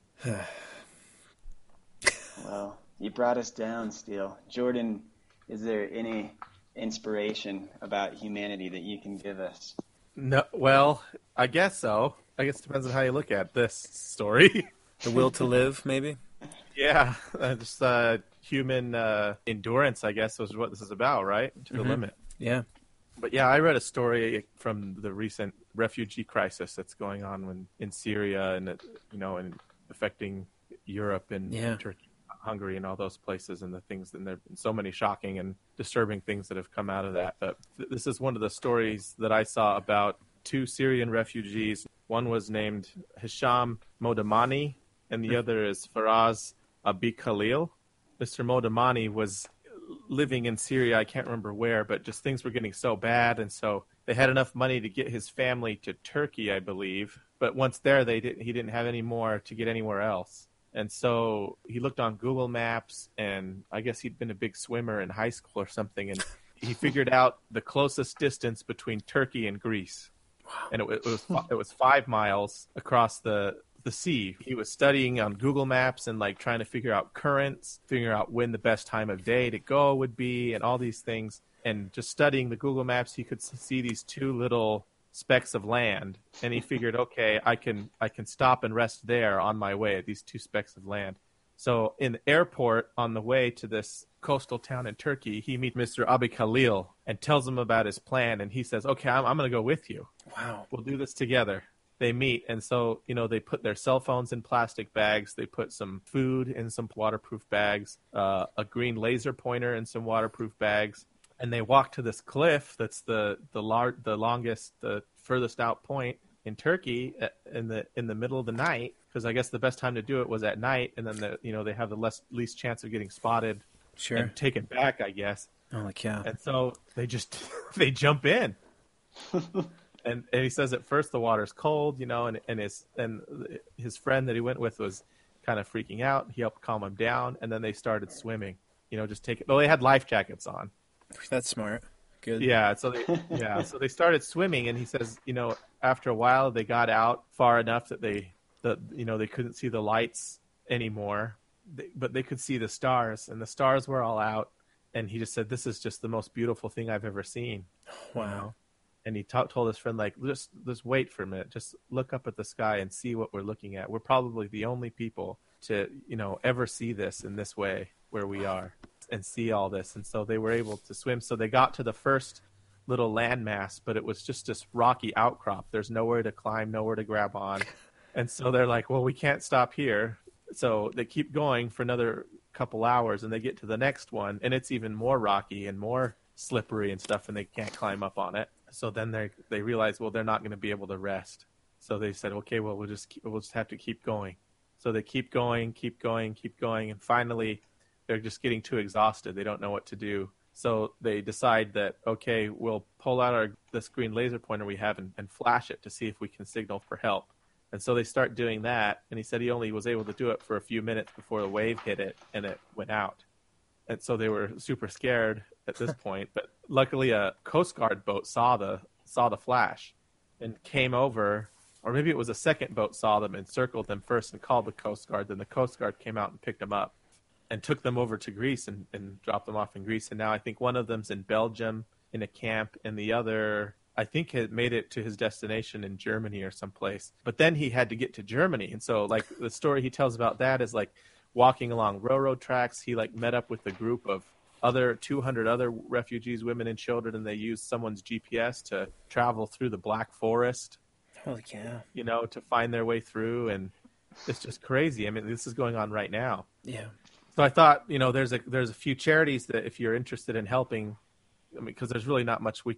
well, you brought us down, Steele. Jordan, is there any inspiration about humanity that you can give us? No, well, I guess so. I guess it depends on how you look at this story. The will to live, maybe? Yeah, just human endurance, I guess, was what this is about, right? To the limit. Yeah. But yeah, I read a story from the recent refugee crisis that's going on in Syria and and affecting Europe and Turkey, Hungary, and all those places, and the things. And there've been so many shocking and disturbing things that have come out of that. But this is one of the stories that I saw about 2 Syrian refugees. One was named Hisham Modamani, and the other is Faraz Abi Khalil. Mr. Modamani was living in Syria, I can't remember where, but just things were getting so bad, and so they had enough money to get his family to Turkey, I believe. But once there, he didn't have any more to get anywhere else. And so he looked on Google Maps, and I guess he'd been a big swimmer in high school or something, and he figured out the closest distance between Turkey and Greece. Wow. And it was 5 miles across the sea. He was studying on Google Maps and like trying to figure out currents, figure out when the best time of day to go would be, and all these things. And just studying the Google Maps, he could see these 2 little specks of land, and he figured, okay, I can stop and rest there on my way at these 2 specks of land. So in the airport on the way to this coastal town in Turkey, he meets Mr. Abi Khalil and tells him about his plan. And he says, okay, I'm going to go with you. Wow. We'll do this together. They meet. And so, they put their cell phones in plastic bags. They put some food in some waterproof bags, a green laser pointer in some waterproof bags. And they walk to this cliff that's the longest, the furthest out point in Turkey in the middle of the night, because I guess the best time to do it was at night, and then they have the least chance of getting spotted and taken back, I guess. Holy cow! And so they just they jump in, and he says at first the water's cold, and his friend that he went with was kind of freaking out. He helped calm him down, and then they started swimming. They had life jackets on. That's smart. Good. Yeah, so they started swimming, and he says, after a while they got out far enough that they couldn't see the lights anymore, but they could see the stars, and the stars were all out. And he just said, "This is just the most beautiful thing I've ever seen." Wow. And he told his friend, like, just wait for a minute, just look up at the sky and see what we're looking at. We're probably the only people to ever see this in this way where we are and see all this. And so they were able to swim. So they got to the first little landmass, but it was just this rocky outcrop. There's nowhere to climb, nowhere to grab on. And so they're like, well, we can't stop here. So they keep going for another couple hours, and they get to the next one, and it's even more rocky and more slippery and stuff, and they can't climb up on it. So then they realize, well, they're not going to be able to rest. So they said, okay, well, we'll just have to keep going. So they keep going, and finally they're just getting too exhausted. They don't know what to do. So they decide that, okay, we'll pull out this green laser pointer we have and flash it to see if we can signal for help. And so they start doing that, and he said he only was able to do it for a few minutes before the wave hit it, and it went out. And so they were super scared at this point. But luckily a Coast Guard boat saw the flash and came over, or maybe it was a second boat saw them and circled them first and called the Coast Guard. Then the Coast Guard came out and picked them up and took them over to Greece and dropped them off in Greece. And now I think one of them's in Belgium in a camp, and the other, I think, had made it to his destination in Germany or someplace. But then he had to get to Germany. And so, like, the story he tells about that is, like, walking along railroad tracks. He, like, met up with a group of 200 other refugees, women and children, and they used someone's GPS to travel through the Black Forest. Holy cow. To find their way through. And it's just crazy. I mean, this is going on right now. Yeah. So I thought, there's a few charities that if you're interested in helping, because there's really not much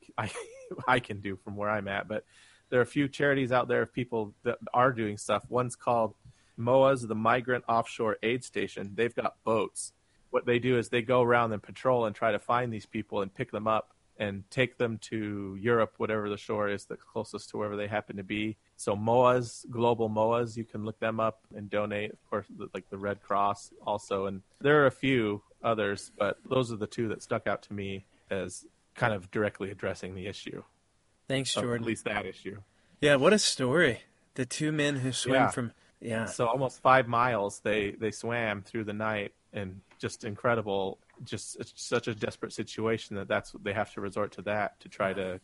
I can do from where I'm at, but there are a few charities out there of people that are doing stuff. One's called MOA's, the Migrant Offshore Aid Station. They've got boats. What they do is they go around and patrol and try to find these people and pick them up and take them to Europe, whatever the shore is that's closest to wherever they happen to be. So MOA's, global MOA's, you can look them up and donate. Of course, like the Red Cross also. And there are a few others, but those are the two that stuck out to me as kind of directly addressing the issue. Thanks, Jordan. At least that issue. Yeah, what a story. The two men who swam from... Yeah. So almost 5 miles they swam through the night, and just incredible. Just it's such a desperate situation that's they have to resort to that to try to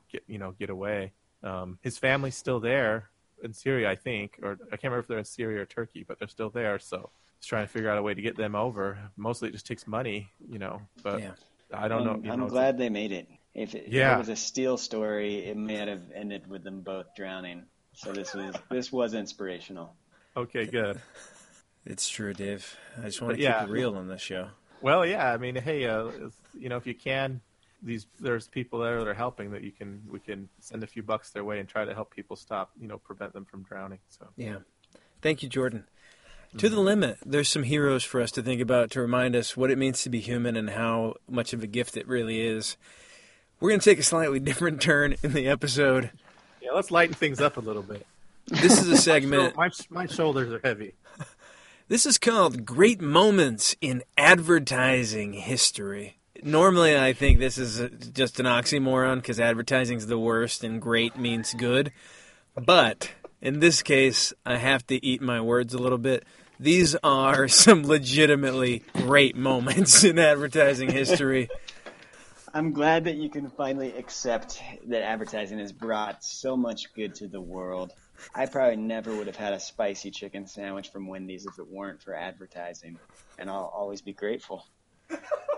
get away. His family's still there in Syria, I think, or I can't remember if they're in Syria or Turkey, but they're still there. So he's trying to figure out a way to get them over. Mostly it just takes money, but yeah. I don't know. I'm glad they made it. If it was a Steele story, it may have ended with them both drowning. So this was inspirational. Okay, good. It's true, Dave. I just want to keep it real on this show. Well, yeah. I mean, hey, if you can, there's people there that are helping that we can send a few bucks their way and try to help people stop, prevent them from drowning. So yeah, thank you, Jordan. Mm-hmm. To the limit. There's some heroes for us to think about to remind us what it means to be human and how much of a gift it really is. We're going to take a slightly different turn in the episode. Yeah, let's lighten things up a little bit. This is a segment. My shoulders are heavy. This is called Great Moments in Advertising History. Normally, I think this is just an oxymoron because advertising's the worst and great means good. But in this case, I have to eat my words a little bit. These are some legitimately great moments in advertising history. I'm glad that you can finally accept that advertising has brought so much good to the world. I probably never would have had a spicy chicken sandwich from Wendy's if it weren't for advertising, and I'll always be grateful.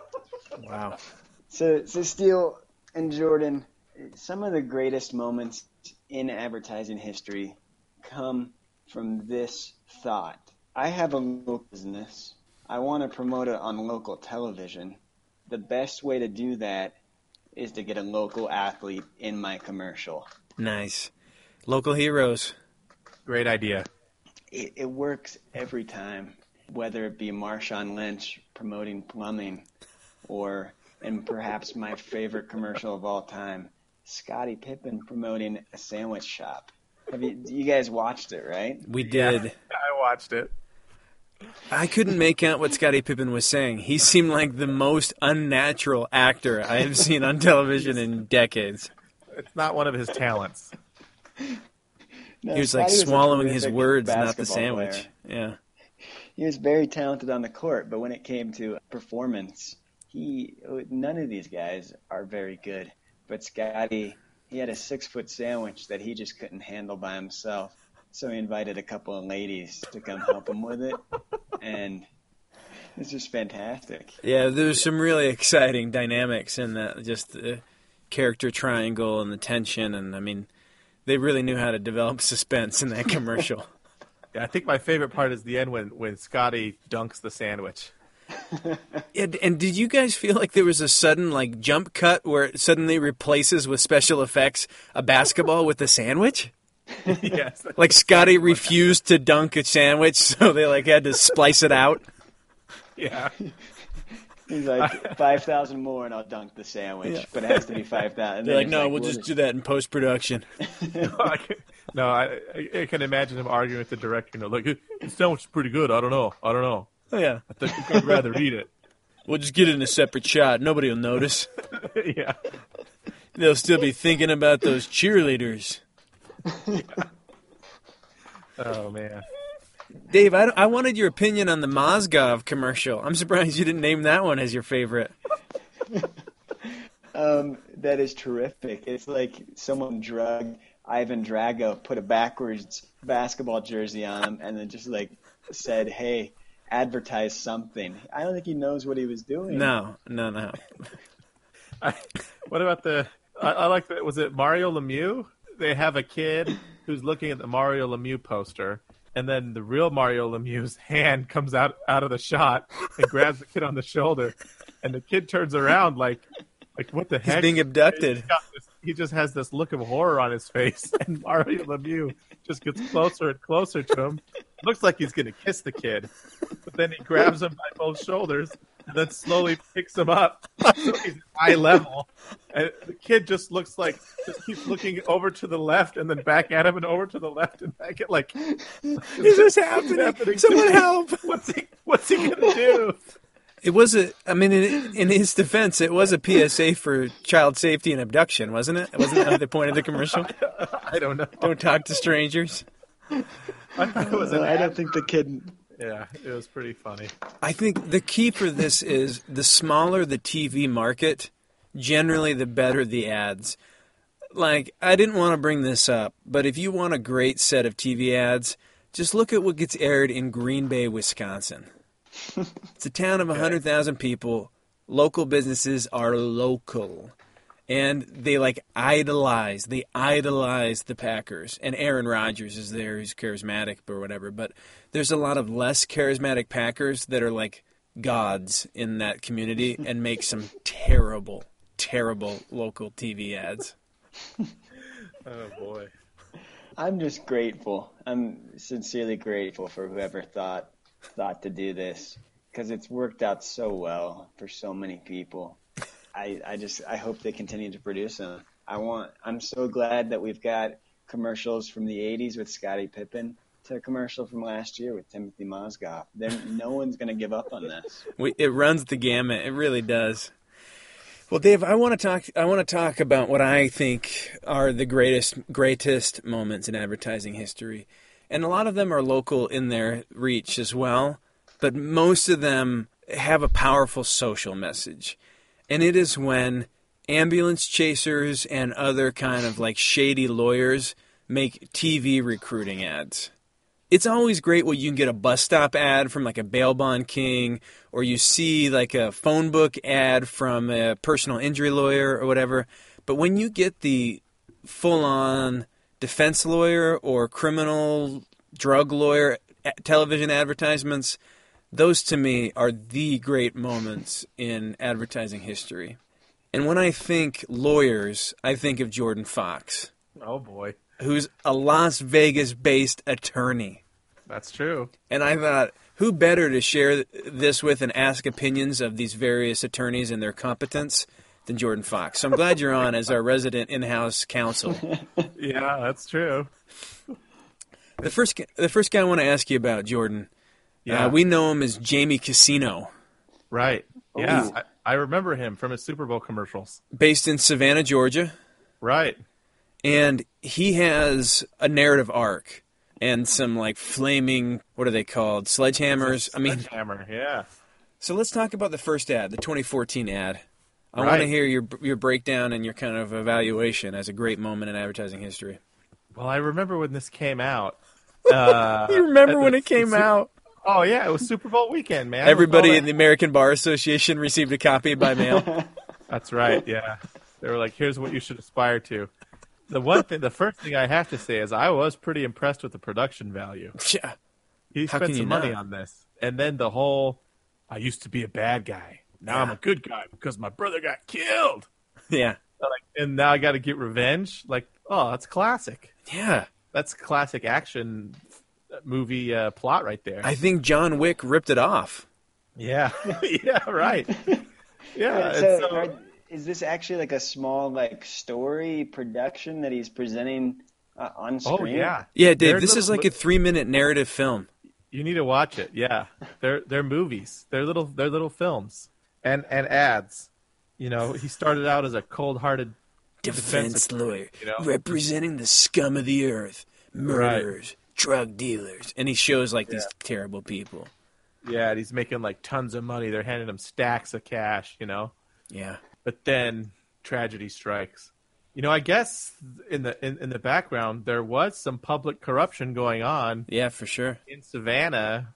Wow. So Steele and Jordan, some of the greatest moments in advertising history come from this thought. I have a local business. I want to promote it on local television. The best way to do that is to get a local athlete in my commercial. Nice. Local heroes. Great idea. It works every time, whether it be Marshawn Lynch promoting plumbing or, and perhaps my favorite commercial of all time, Scottie Pippen promoting a sandwich shop. You guys watched it, right? We did. Yeah, I watched it. I couldn't make out what Scottie Pippen was saying. He seemed like the most unnatural actor I have seen on television in decades. It's not one of his talents. No, He was like Scottie swallowing a his terrific words, not the basketball sandwich. player. Yeah. He was very talented on the court, but when it came to performance, none of these guys are very good. But Scottie, he had a 6-foot sandwich that he just couldn't handle by himself. So he invited a couple of ladies to come help him with it. And it's just fantastic. Yeah, there's some really exciting dynamics in that, just the character triangle and the tension. And, I mean, they really knew how to develop suspense in that commercial. Yeah, I think my favorite part is the end when Scotty dunks the sandwich. And did you guys feel like there was a sudden like jump cut where it suddenly replaces with special effects a basketball with a sandwich? Yes. Like Scotty refused to dunk a sandwich, so they like had to splice it out. Yeah. He's like, 5,000 more and I'll dunk the sandwich. But it has to be 5,000. They're like, no, we'll just do that in post-production. I can imagine him arguing with the director. Like, the sandwich is pretty good. I don't know. Oh, yeah. I think I'd rather eat it. We'll just get it in a separate shot. Nobody will notice. Yeah. They'll still be thinking about those cheerleaders. Yeah. Oh, man. Dave, I wanted your opinion on the Mozgov commercial. I'm surprised you didn't name that one as your favorite. That is terrific. It's like someone drugged Ivan Drago, put a backwards basketball jersey on him, and then just like said, hey, advertise something. I don't think he knows what he was doing. No. What about I like that. Was it Mario Lemieux? They have a kid who's looking at the Mario Lemieux poster, and then the real Mario Lemieux's hand comes out of the shot and grabs the kid on the shoulder, and the kid turns around like what the heck? He's being abducted. He just has this look of horror on his face, and Mario Lemieux just gets closer and closer to him. Looks like he's going to kiss the kid, but then he grabs him by both shoulders and then slowly picks him up so he's at eye level. And the kid just keeps looking over to the left and then back at him and over to the left and back at like, Is this happening? Someone help! What's he going to do? It was in his defense, it was a PSA for child safety and abduction, wasn't it? Wasn't that the point of the commercial? I don't know. Don't talk to strangers. I thought it was I don't think the kid. Yeah, it was pretty funny. I think the key for this is the smaller the TV market, generally the better the ads. Like, I didn't want to bring this up, but if you want a great set of TV ads, just look at what gets aired in Green Bay, Wisconsin. It's a town of 100,000 people. Local businesses are local. And they idolize the Packers. And Aaron Rodgers is there, who's charismatic or whatever. But there's a lot of less charismatic Packers that are like gods in that community and make some terrible, terrible local TV ads. Oh, boy. I'm just grateful. I'm sincerely grateful for whoever thought to do this, because it's worked out so well for so many people. I hope they continue to produce them. I'm so glad that we've got commercials from the 80s with Scottie Pippen to a commercial from last year with Timothy Mozgov. No one's going to give up on this. It runs the gamut. It really does. Well, Dave, I want to talk about what I think are the greatest moments in advertising history. And a lot of them are local in their reach as well, but most of them have a powerful social message. And it is when ambulance chasers and other kind of like shady lawyers make TV recruiting ads. it's always great when you can get a bus stop ad from like a bail bond king, or you see like a phone book ad from a personal injury lawyer or whatever. But when you get the full-on defense lawyer or criminal drug lawyer television advertisements, those to me are the great moments in advertising history. And when I think lawyers, I think of Jordan Fox. Oh, boy. Who's a Las Vegas-based attorney. That's true. And I thought, who better to share this with and ask opinions of these various attorneys and their competence than Jordan Fox? So I'm glad you're on as our resident in-house counsel. Yeah, that's true. The first guy I want to ask you about, Jordan, we know him as Jamie Casino. Right. Yeah, I remember him from his Super Bowl commercials. Based in Savannah, Georgia. Right. And he has a narrative arc and some like flaming, what are they called? Sledgehammers? Sledgehammer, yeah. So let's talk about the first ad, the 2014 ad. I want to hear your breakdown and your kind of evaluation as a great moment in advertising history. Well, I remember when this came out. You remember when it came out? Oh, yeah, it was Super Bowl weekend, man. Everybody in the American Bar Association received a copy by mail. That's right, yeah. They were like, here's what you should aspire to. The first thing I have to say is I was pretty impressed with the production value. Yeah. He spent some money on this. And then the whole, I used to be a bad guy. Now I'm a good guy because my brother got killed. Yeah. And now I got to get revenge. Like, oh, that's classic. Yeah. That's classic action movie plot right there. I think John Wick ripped it off. Yeah. Yeah, right. Yeah. So, is this actually like a small like story production that he's presenting on screen? Oh, yeah. Yeah, Dave, this is like a 3-minute narrative film. You need to watch it. Yeah. They're movies. They're little films and ads. You know, he started out as a cold-hearted defense lawyer, representing the scum of the earth, murderers, drug dealers, and he shows like these terrible people. Yeah, and he's making like tons of money. They're handing him stacks of cash, Yeah. But then tragedy strikes. I guess in the background there was some public corruption going on. Yeah, for sure. In Savannah,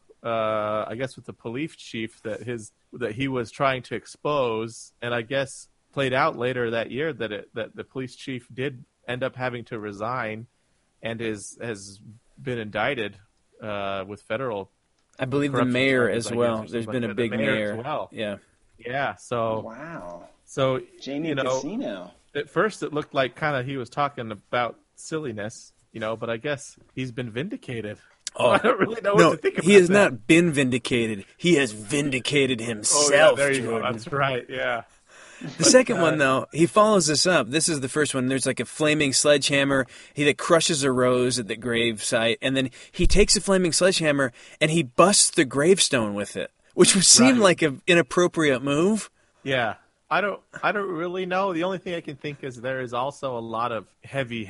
I guess with the police chief that he was trying to expose, and I guess played out later that year that the police chief did end up having to resign, and has been indicted with federal. I believe the mayor as well. There's been a big mayor. As well. Yeah. Yeah. So. Wow. So Jamie Casino. At first, it looked like kind of he was talking about silliness, but I guess he's been vindicated. Oh, I don't really know what to think about that. He has not been vindicated. He has vindicated himself. There you go. That's right. Yeah. The second one, though, he follows this up. This is the first one. There's like a flaming sledgehammer. He crushes a rose at the grave site, and then he takes a flaming sledgehammer and he busts the gravestone with it, which would seem like an inappropriate move. Yeah. I don't really know. The only thing I can think is there is also a lot of heavy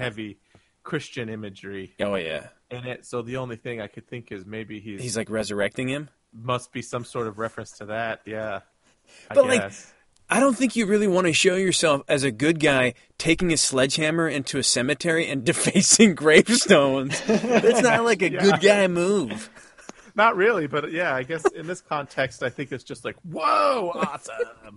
Christian imagery. Oh yeah. In it. So the only thing I could think is maybe he's like resurrecting him. Must be some sort of reference to that. Yeah. But I don't think you really want to show yourself as a good guy taking a sledgehammer into a cemetery and defacing gravestones. That's not like a good guy move. Not really, but yeah, I guess in this context, I think it's just like, whoa, awesome.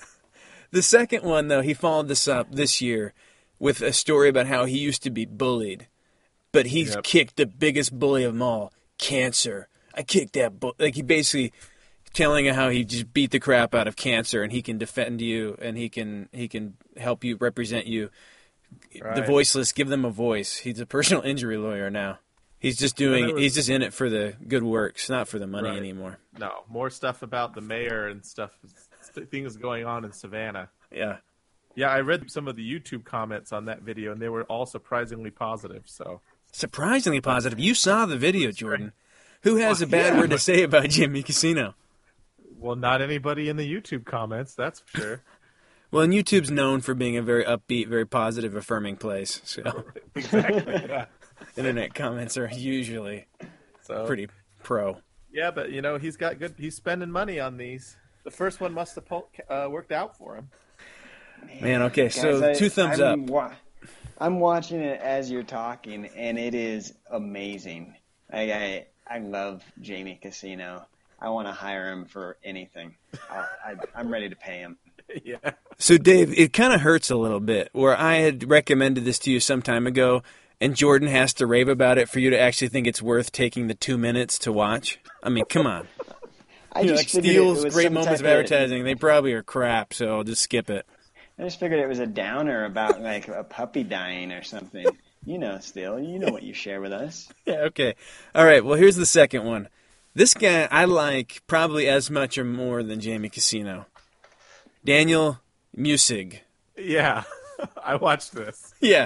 The second one, though, he followed this up this year with a story about how he used to be bullied, but he's kicked the biggest bully of them all, cancer. I kicked that like he basically telling how he just beat the crap out of cancer, and he can defend you, and he can help you, represent you. Right. The voiceless, give them a voice. He's a personal injury lawyer now. He's just he's just in it for the good works, not for the money anymore. No, more stuff about the mayor and stuff, things going on in Savannah. Yeah. Yeah, I read some of the YouTube comments on that video, and they were all surprisingly positive. So surprisingly positive. You saw the video, Jordan. Who has a bad word to say about Jimmy Casino? Well, not anybody in the YouTube comments, that's for sure. Well, and YouTube's known for being a very upbeat, very positive, affirming place. So. Exactly, yeah. Internet comments are usually pretty pro. Yeah, but he's spending money on these. The first one must have worked out for him. Man, okay, guys, so 2 thumbs up. I'm watching it as you're talking, and it is amazing. I love Jamie Casino. I want to hire him for anything. I'm ready to pay him. Yeah. So, Dave, it kind of hurts a little bit where I had recommended this to you some time ago, and Jordan has to rave about it for you to actually think it's worth taking the 2 minutes to watch. I mean, come on. I just figured Steele's it was great some moments of type advertising, they probably are crap, so I'll just skip it. I just figured it was a downer about like a puppy dying or something. You know, Steele, you know what you share with us. Yeah, okay. All right, well, here's the second one. This guy I like probably as much or more than Jamie Casino. Daniel Musig. Yeah. I watched this. Yeah.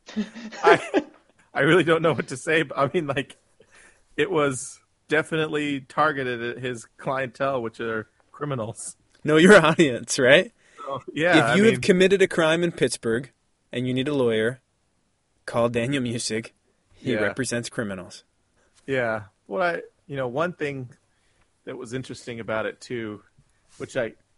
I really don't know what to say, but I mean, like, it was definitely targeted at his clientele, which are criminals. Know your audience, right? So, yeah. If you have committed a crime in Pittsburgh and you need a lawyer, call Daniel Musig. He represents criminals. Yeah. Well, one thing that was interesting about it too, which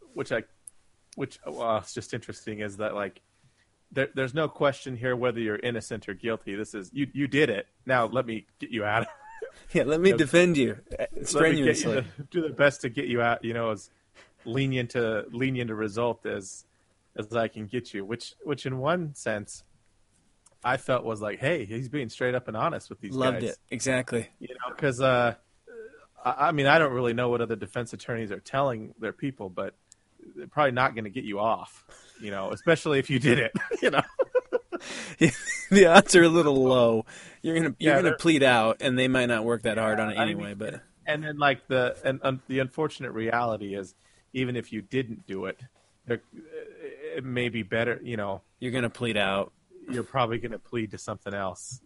it's just interesting, is that like there's no question here whether you're innocent or guilty. This is you did it. Now let me get you out. Yeah, let me defend you strenuously. Do the best to get you out. As lenient a result as I can get you. Which in one sense, I felt was like, hey, he's being straight up and honest with these guys. Loved it. Exactly. Because I mean, I don't really know what other defense attorneys are telling their people, but they're probably not going to get you off, especially if you did it, The odds are a little low. You're gonna plead out, and they might not work that hard on it anyway. But and then like the unfortunate reality is, even if you didn't do it, it may be better. You're gonna plead out. You're probably going to plead to something else.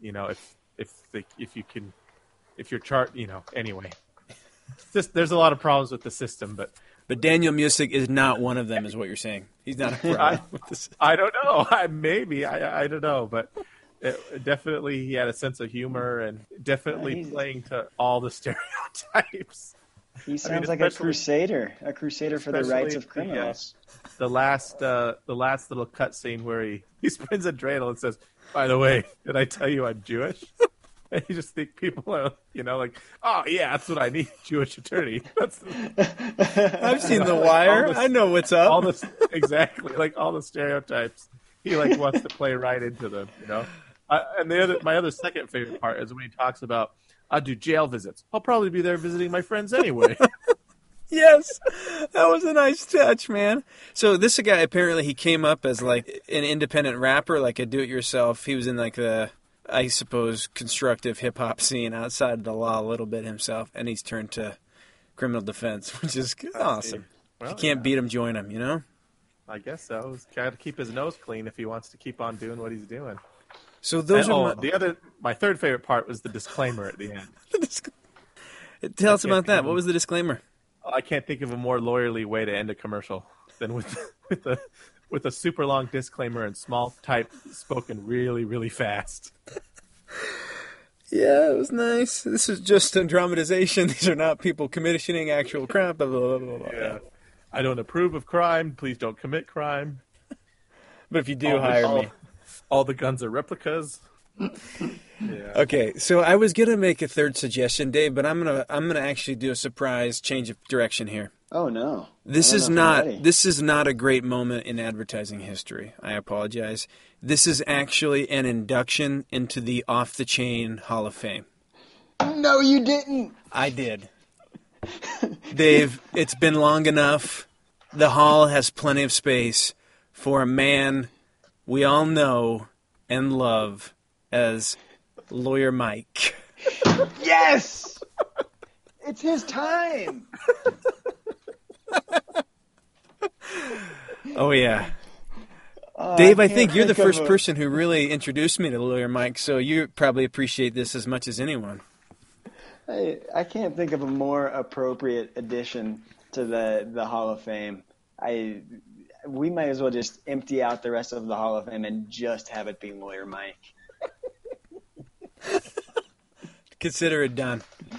If your chart, anyway. There's a lot of problems with the system, but Daniel Musig is not one of them, is what you're saying. He's not a problem with the system. I don't know. I don't know, but definitely he had a sense of humor and definitely playing to all the stereotypes. He sounds like a crusader for the rights of criminals. The last little cutscene where he spins a dreidel and says, "By the way, did I tell you I'm Jewish?" And you just think people are, like, "Oh yeah, that's what I need, Jewish attorney." I've seen The Wire. I know what's up. Exactly, like all the stereotypes. He wants to play right into them, And my other second favorite part is when he talks about, I do jail visits. I'll probably be there visiting my friends anyway. Yes, that was a nice touch, man. So this guy, apparently he came up as like an independent rapper, like a do-it-yourself. He was in like the, I suppose, constructive hip-hop scene outside of the law a little bit himself, and he's turned to criminal defense, which is awesome. Well, if you can't beat him, join him, I guess so. He's got to keep his nose clean if he wants to keep on doing what he's doing. So those are my third favorite part was the disclaimer at the end. Tell us about that. What was the disclaimer? I can't think of a more lawyerly way to end a commercial than with a super long disclaimer and small type spoken really, really fast. Yeah, it was nice. This is just a dramatization. These are not people committing actual crime. Blah, blah, blah, blah. Yeah. I don't approve of crime. Please don't commit crime. But if you do, hire me. All the guns are replicas. Yeah. Okay, so I was gonna make a third suggestion, Dave, but I'm gonna actually do a surprise change of direction here. Oh no! This is not a great moment in advertising history. I apologize. This is actually an induction into the Off the Chain Hall of Fame. No, you didn't. I did. Dave, it's been long enough. The hall has plenty of space for a man we all know and love as Lawyer Mike. Yes! It's his time! Oh, yeah. Dave, I think you're the first person who really introduced me to Lawyer Mike, so you probably appreciate this as much as anyone. I can't think of a more appropriate addition to the Hall of Fame. We might as well just empty out the rest of the Hall of Fame and just have it be Lawyer Mike. Consider it done.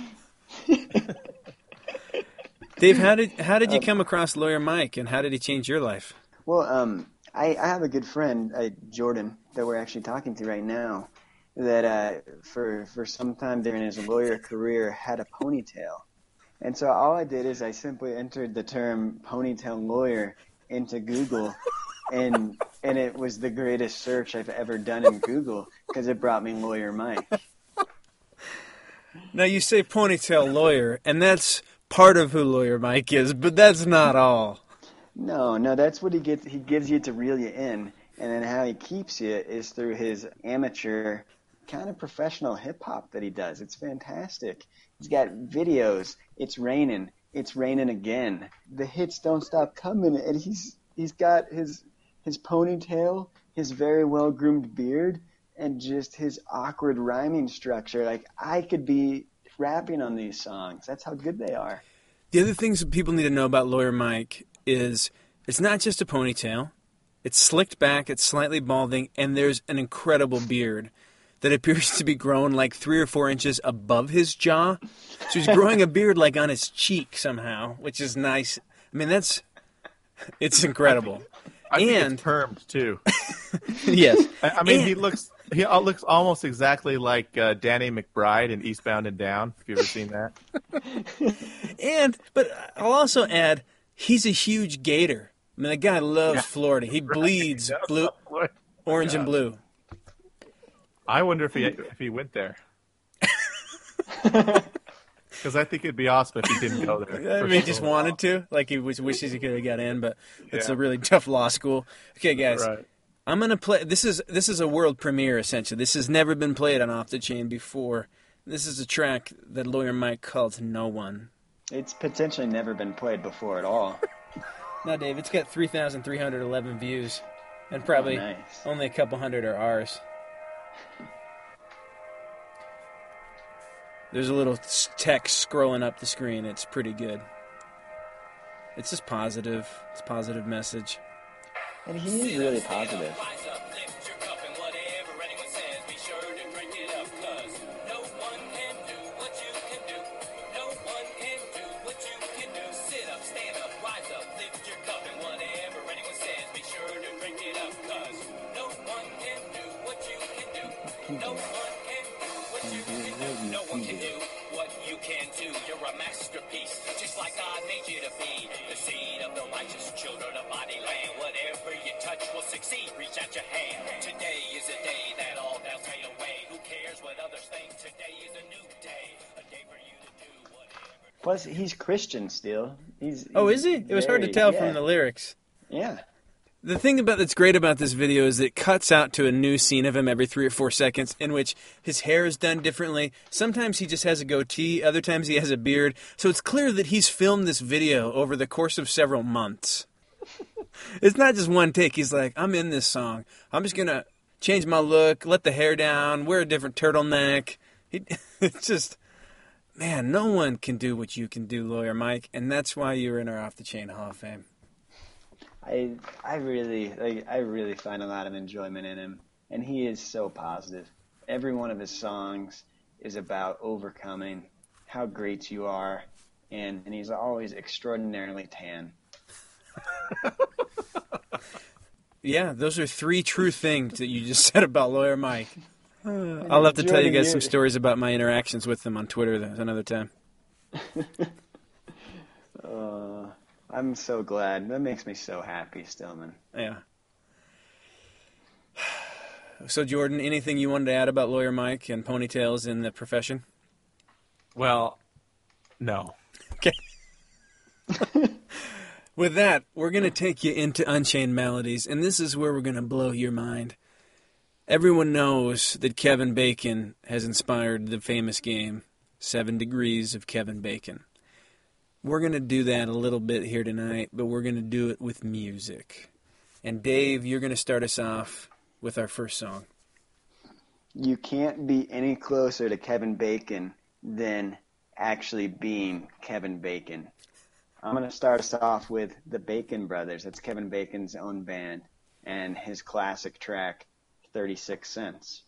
Dave, how did you come across Lawyer Mike, and how did he change your life? Well, I have a good friend, Jordan, that we're actually talking to right now, that for some time during his lawyer career had a ponytail. And so all I did is I simply entered the term ponytail lawyer into Google, and it was the greatest search I've ever done in Google because it brought me Lawyer Mike. Now you say ponytail lawyer, and that's part of who Lawyer Mike is, but that's not all. No, that's what he gets. He gives you to reel you in, and then how he keeps you is through his amateur, kind of professional hip hop that he does. It's fantastic. He's got videos. It's raining again. The hits don't stop coming, and he's got his ponytail, his very well groomed beard, and just his awkward rhyming structure. Like, I could be rapping on these songs. That's how good they are. The other things that people need to know about Lawyer Mike is it's not just a ponytail. It's slicked back, it's slightly balding, and there's an incredible beard that appears to be grown like 3 or 4 inches above his jaw. So he's growing a beard like on his cheek somehow, which is nice. I mean, it's incredible. I think it's permed too. Yes. I mean, he looks almost exactly like Danny McBride in Eastbound and Down. Have you ever seen that? But I'll also add, he's a huge gator. I mean, the guy loves Florida. He bleeds blue, orange and blue. I wonder if he went there. Because I think it'd be awesome if he didn't go there. I mean, he just wanted to. Like, he wishes he could have got in, but it's a really tough law school. Okay, guys. Right. I'm going to play. This is a world premiere, essentially. This has never been played on Off the Chain before. This is a track that Lawyer Mike calls No One. It's potentially never been played before at all. No, Dave, it's got 3,311 views, and probably only a couple hundred are ours. There's a little text scrolling up the screen. It's pretty good. It's just positive. It's a positive message. And he is really positive. Reach out your hand. Today is a day that all doubts fade away. Who cares what others think? Today is a new day. A day for you to do whatever. Plus, he's Christian still. He's is he? It was hard to tell from the lyrics. Yeah. The thing that's great about this video is it cuts out to a new scene of him every 3 or 4 seconds in which his hair is done differently. Sometimes he just has a goatee. Other times he has a beard. So it's clear that he's filmed this video over the course of several months. It's not just one take. He's like, I'm in this song. I'm just going to change my look, let the hair down, wear a different turtleneck. It's just, man, no one can do what you can do, Lawyer Mike, and that's why you're in our Off the Chain Hall of Fame. I really find a lot of enjoyment in him, and he is so positive. Every one of his songs is about overcoming how great you are, and he's always extraordinarily tan. Yeah, those are 3 true things that you just said about Lawyer Mike. I'll have to tell you guys some stories about my interactions with him on Twitter another time. I'm so glad. That makes me so happy, Stillman. Yeah. So, Jordan, anything you wanted to add about Lawyer Mike and ponytails in the profession? Well, no. Okay. With that, we're going to take you into Unchained Melodies, and this is where we're going to blow your mind. Everyone knows that Kevin Bacon has inspired the famous game, 7 Degrees of Kevin Bacon. We're going to do that a little bit here tonight, but we're going to do it with music. And Dave, you're going to start us off with our first song. You can't be any closer to Kevin Bacon than actually being Kevin Bacon. I'm going to start us off with the Bacon Brothers. That's Kevin Bacon's own band, and his classic track, 36 Cents.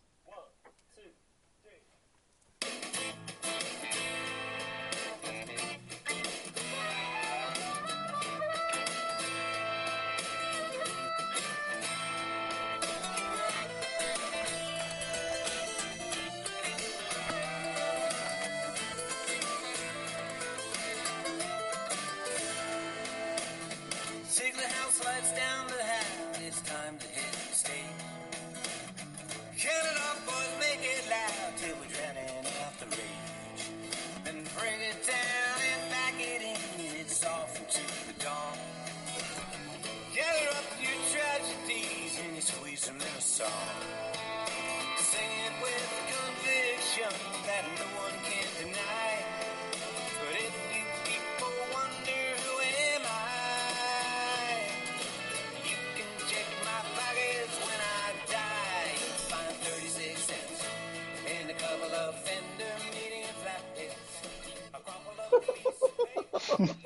house lights down the house. It's time to hit the stage. Shut it off, boys, make it loud till we're drowning out the rage. Then bring it down and back it in. It's off into the dawn. Gather up your tragedies and you squeeze them in a song. Sing it with conviction that no one can deny. But if you people wonder who am I, you can check my pockets when I die. You'll find 36 cents and a couple of Fender medium flat discs. A crumple of piece.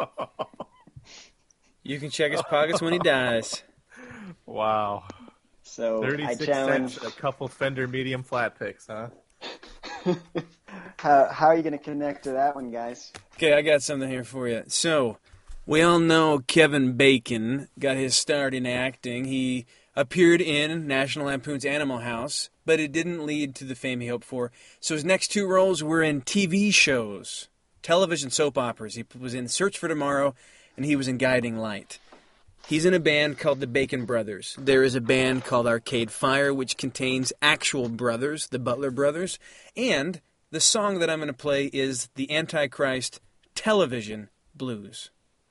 You can check his pockets when he dies. Wow. So I 36 challenge. cents, a couple Fender medium flat picks, huh? How are you going to connect to that one, guys? Okay, I got something here for you. So, we all know Kevin Bacon got his start in acting. He appeared in National Lampoon's Animal House, but it didn't lead to the fame he hoped for. So his next two roles were in TV shows, television soap operas. He was in Search for Tomorrow, and he was in Guiding Light. He's in a band called the Bacon Brothers. There is a band called Arcade Fire, which contains actual brothers, the Butler Brothers. And the song that I'm going to play is the Antichrist Television Blues.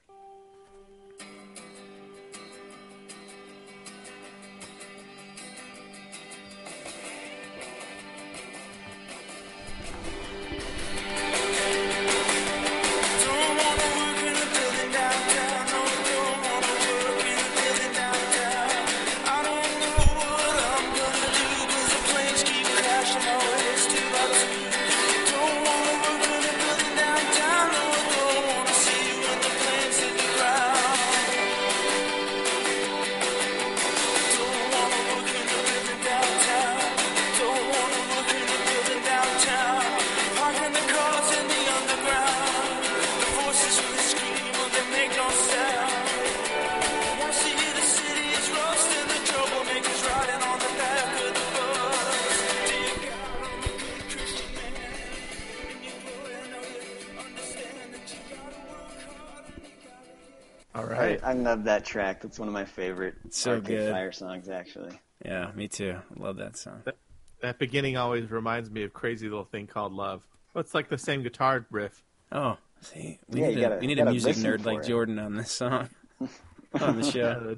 All right. I love that track. That's one of my favorite So Arcade good. Fire songs, actually. Yeah, me too. I love that song. That beginning always reminds me of Crazy Little Thing Called Love. Well, it's like the same guitar riff. Oh, see, Yeah, we need a gotta music listen nerd for like it. Jordan on this song. On the show.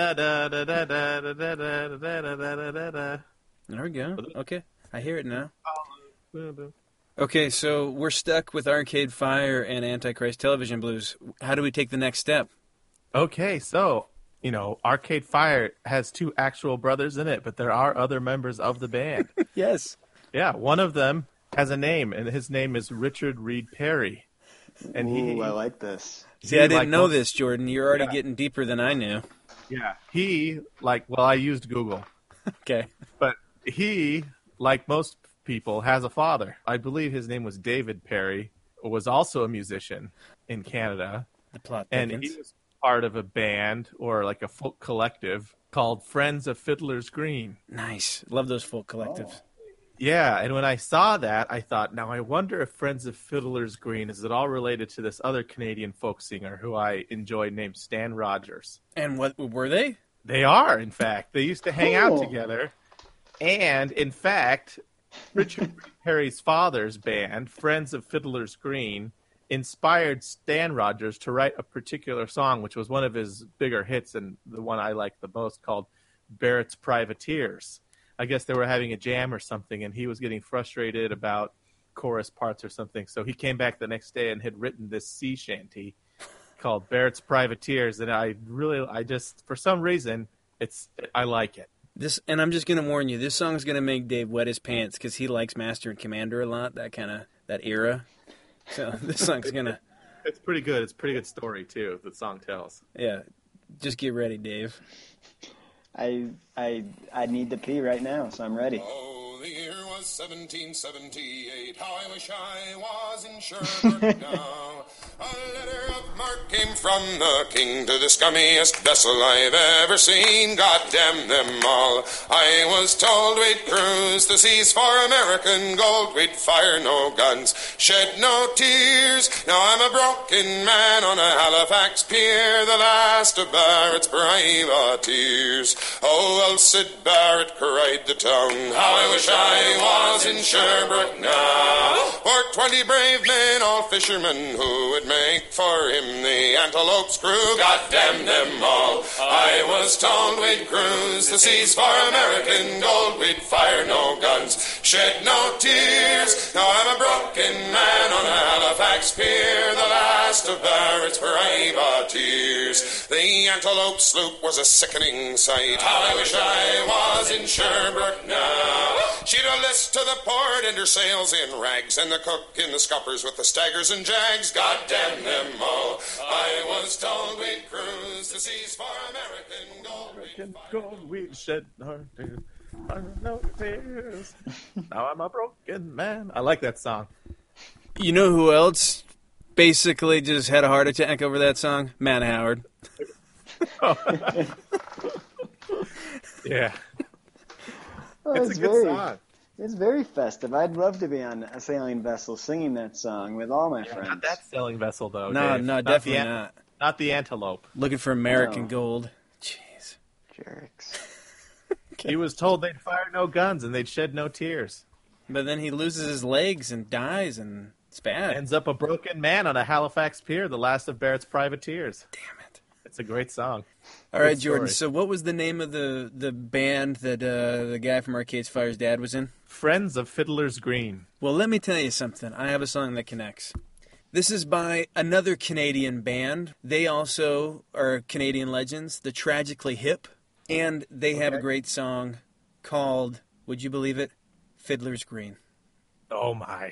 There we go. Okay, I hear it now. Okay, so we're stuck with Arcade Fire and Antichrist Television Blues. How do we take the next step? Okay, so, Arcade Fire has two actual brothers in it, but there are other members of the band. Yes. Yeah, one of them has a name, and his name is Richard Reed Perry. And Ooh, I like this. See, I didn't like know most- this, Jordan. You're already Yeah. getting deeper than I knew. Yeah, I used Google, Okay. but he, like most people, has a father. I believe his name was David Perry, was also a musician in Canada, The plot and thickens. he was part of a band or like a folk collective called Friends of Fiddler's Green. Nice. Love those folk collectives. Yeah, and when I saw that, I thought, now I wonder if Friends of Fiddler's Green is at all related to this other Canadian folk singer who I enjoy named Stan Rogers. And what were they? They are, in fact. They used to hang out Cool. together. And, in fact, Richard Perry's father's band, Friends of Fiddler's Green, inspired Stan Rogers to write a particular song, which was one of his bigger hits and the one I like the most, called Barrett's Privateers. I guess they were having a jam or something, and he was getting frustrated about chorus parts or something. So he came back the next day and had written this sea shanty called Barrett's Privateers. And I just, for some reason, I like it. And I'm just going to warn you, this song is going to make Dave wet his pants because he likes Master and Commander a lot, that era. So this song's going to, It's pretty good. It's a pretty good story, too, the song tells. yeah, just get ready, Dave. I need to pee right now, so I'm ready. Oh, the year was 1778. How I wish I was in Sherbrooke now. A letter of Came from the king to the scummiest vessel I've ever seen. God damn them all. I was told we'd cruise the seas for American gold. We'd fire no guns, shed no tears. Now I'm a broken man on a Halifax pier, the last of Barrett's privateers. Oh, well, Sid Barrett cried the town, how I wish I was in Sherbrooke now. For 20 brave men, all fishermen, who would make for him the Antelope's crew. God damn them all. I was told we'd cruise the seas for American gold. We'd fire no guns, shed no tears. Now I'm a broken man on a Halifax pier, the last of Barrett's privateers. The Antelope sloop was a sickening sight. How I wish I was in Sherbrooke now. She'd a list to the port and her sails in rags, and the cook in the scuppers with the staggers and jags. God damn them all. I was told we'd cruise the seas for American gold. American gold, we shed our tears. No tears. Now I'm a broken man. I like that song. You know who else basically just had a heart attack over that song? Matt Howard. Yeah. Oh, It's a good song. It's very festive. I'd love to be on a sailing vessel singing that song with all my friends. Not that sailing vessel, though. No, Dave. no, definitely not. Not the Antelope. Looking for American No. gold. Jeez. Jerks. He was told they'd fire no guns and they'd shed no tears. But then he loses his legs and dies, and it's bad. Ends up a broken man on a Halifax pier, the last of Barrett's privateers. Damn it. It's a great song. All right, Good Jordan. story. So, what was the name of the band that the guy from Arcade Fire's dad was in? Friends of Fiddler's Green. Well, let me tell you something. I have a song that connects. This is by another Canadian band. They also are Canadian legends, the Tragically Hip, and they have a great song called, would you believe it, Fiddler's Green. Oh, my.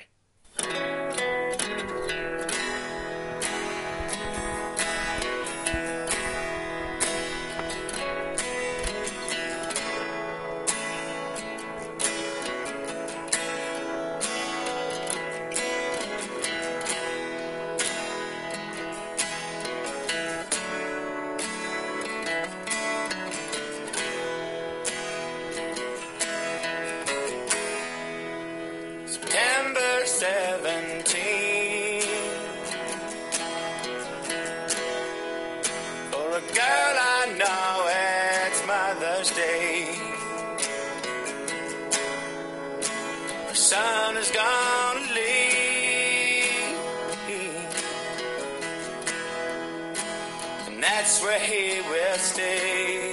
September 17. For a girl I know it's Mother's Day. Her son is gonna leave, and that's where he will stay.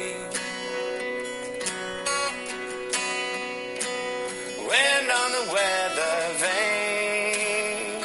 Wind on the weather vane,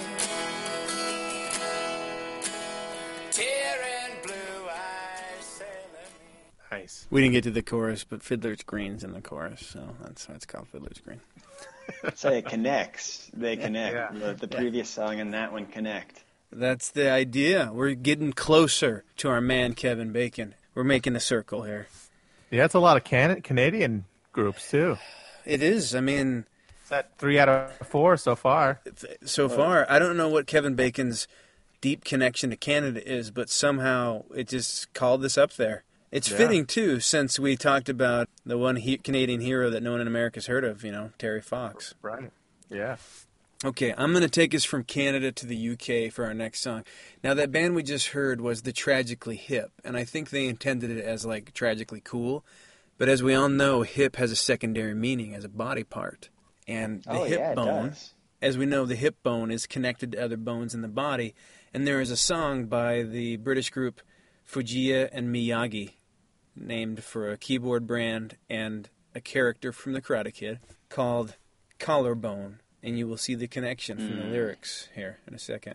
tear and blue eyes sailing. Nice. We didn't get to the chorus, but Fiddler's Green's in the chorus, so that's why it's called Fiddler's Green. So it connects. They connect. Yeah. The previous song and that one connect. That's the idea. We're getting closer to our man Kevin Bacon. We're making a circle here. Yeah, it's a lot of Canadian groups, too. It is. I mean, It's at 3 out of 4 so far. so far, I don't know what Kevin Bacon's deep connection to Canada is, but somehow it just called this up there. It's Yeah. fitting, too, since we talked about the one Canadian hero that no one in America's heard of, Terry Fox. Right. Yeah. Okay, I'm going to take us from Canada to the UK for our next song. Now, that band we just heard was the Tragically Hip, and I think they intended it as, like, tragically cool. But as we all know, hip has a secondary meaning as a body part. And the hip it bone, does. as we know, the hip bone is connected to other bones in the body. And there is a song by the British group Fujiya and Miyagi, named for a keyboard brand and a character from the Karate Kid, called Collarbone. And you will see the connection from the lyrics here in a second.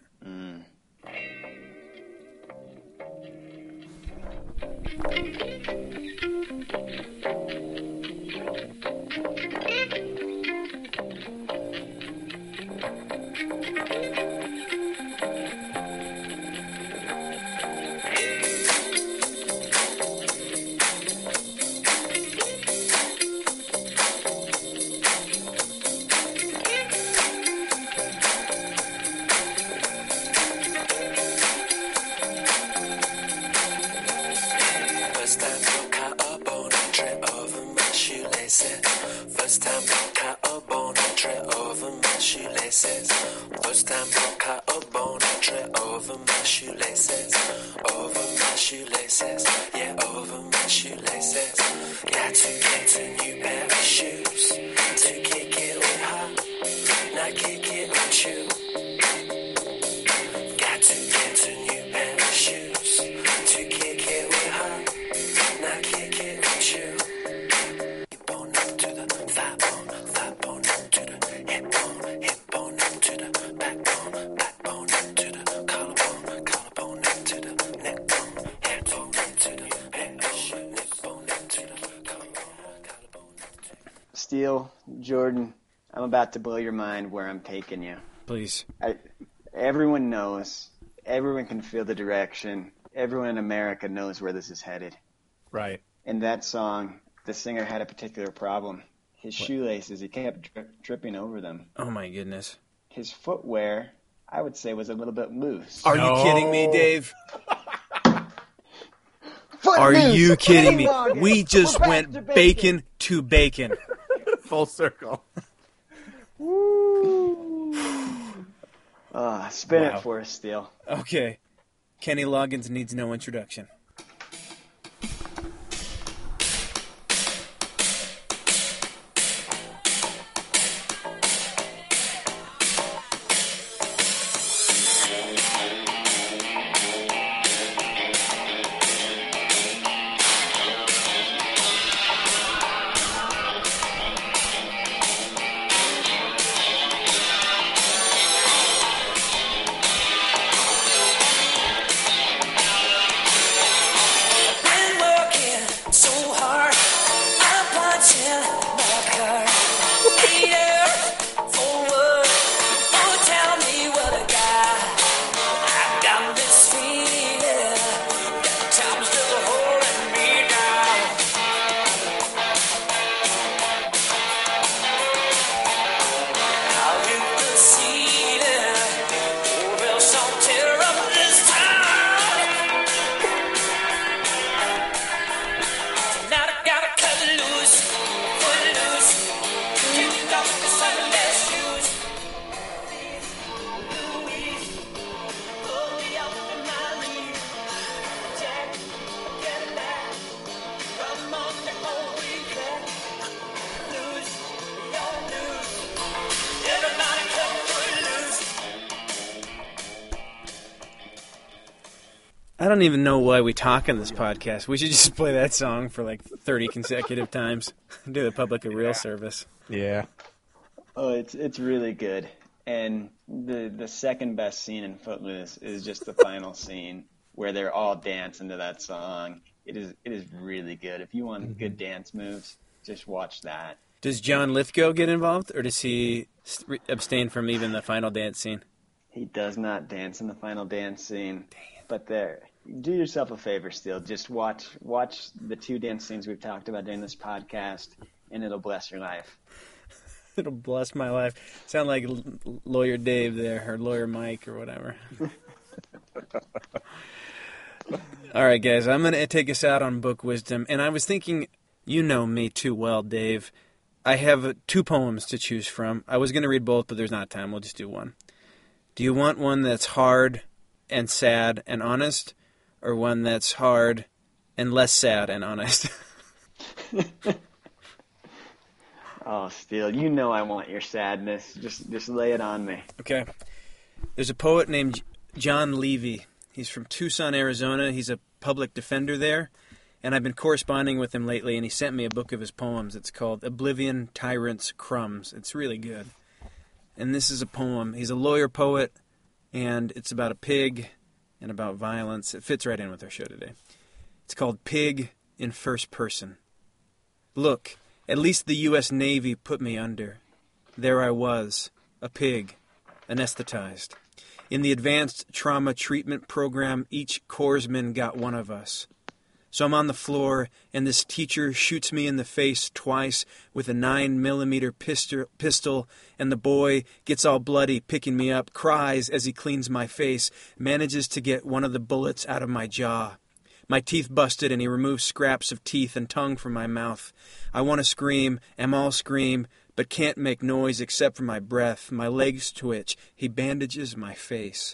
shoelaces, over my shoelaces, yeah, over my shoelaces. Got to get a new pair of shoes to kick it with her, not kick it with you. Got to get a new pair of shoes to kick it with her, not kick it with you. Hip bone up to the thigh bone up to the hip bone up to the backbone up to the collarbone up to the neck bone up to the neck bone up to the collarbone up to the. Steele, Jordan, I'm about to blow your mind where I'm taking you. Please. Everyone knows. Everyone can feel the direction. Everyone in America knows where this is headed. Right. In that song, the singer had a particular problem. His shoelaces, he kept tripping over them. Oh, my goodness. His footwear, I would say, was a little bit loose. Are you kidding me, Dave? Foot Are loose, you kidding me? Logan. We just We're back went to bacon to bacon. Full circle. Spin Wow. it for us, Steele. Okay. Kenny Loggins needs no introduction. Been working so hard, I'm punching my card. Leader, forward, oh tell me what I got. I've got this feeling that time's still holding me down. I'll hit the ceiling, or else I'll tear up this town. Now I gotta cut loose, foot loose, kick off the Sunday shoes. Louise, pull me up in my lead. Jack, get it back. Come on, the whole weekend. Lose your news. Everybody cut foot loose. I don't even know why we talk on this podcast. We should just play that song for like 30 consecutive times. Do the public a real service. Yeah. Oh, it's really good. And the second best scene in Footloose is just the final scene where they're all dancing to that song. It is really good. If you want good dance moves, just watch that. Does John Lithgow get involved, or does he abstain from even the final dance scene? He does not dance in the final dance scene. But there, do yourself a favor, Steele. Just watch the two dance scenes we've talked about during this podcast, and it'll bless your life. It'll bless my life. Sound like Lawyer Dave there, or Lawyer Mike, or whatever. All right, guys, I'm going to take us out on book wisdom. And I was thinking, you know me too well, Dave. I have 2 poems to choose from. I was going to read both, but there's not time. We'll just do one. Do you want one that's hard and sad and honest, or one that's hard and less sad and honest? Oh, Steele, you know I want your sadness. Just lay it on me. Okay. There's a poet named John Levy. He's from Tucson, Arizona. He's a public defender there. And I've been corresponding with him lately, and he sent me a book of his poems. It's called Oblivion, Tyrants, Crumbs. It's really good. And this is a poem. He's a lawyer poet, and it's about a pig and about violence. It fits right in with our show today. It's called Pig in First Person. Look, at least the U.S. Navy put me under. There I was, a pig, anesthetized. In the advanced trauma treatment program, each corpsman got one of us. So I'm on the floor, and this teacher shoots me in the face twice with a 9mm pistol, and the boy gets all bloody, picking me up, cries as he cleans my face, manages to get one of the bullets out of my jaw. My teeth busted, and he removes scraps of teeth and tongue from my mouth. I want to scream, am all scream, but can't make noise except for my breath. My legs twitch. He bandages my face.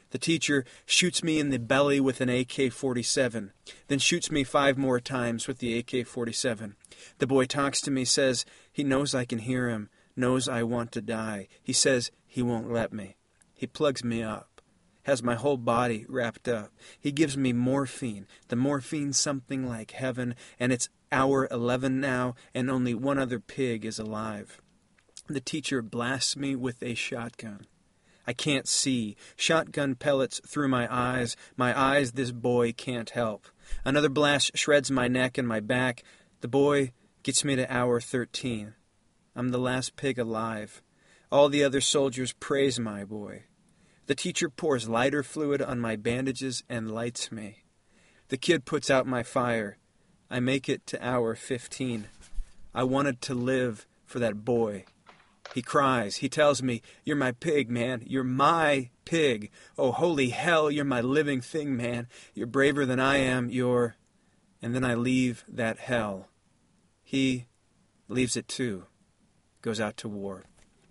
The teacher shoots me in the belly with an AK-47, then shoots me 5 more times with the AK-47. The boy talks to me, says he knows I can hear him, knows I want to die. He says he won't let me. He plugs me up, has my whole body wrapped up. He gives me morphine, the morphine something like heaven, and it's hour 11 now, and only one other pig is alive. The teacher blasts me with a shotgun. I can't see. Shotgun pellets through my eyes this boy can't help. Another blast shreds my neck and my back. The boy gets me to hour 13. I'm the last pig alive. All the other soldiers praise my boy. The teacher pours lighter fluid on my bandages and lights me. The kid puts out my fire. I make it to hour 15. I wanted to live for that boy. He cries. He tells me, "You're my pig, man. You're my pig. Oh, holy hell, you're my living thing, man. You're braver than I am. You're..." And then I leave that hell. He leaves it too. Goes out to war.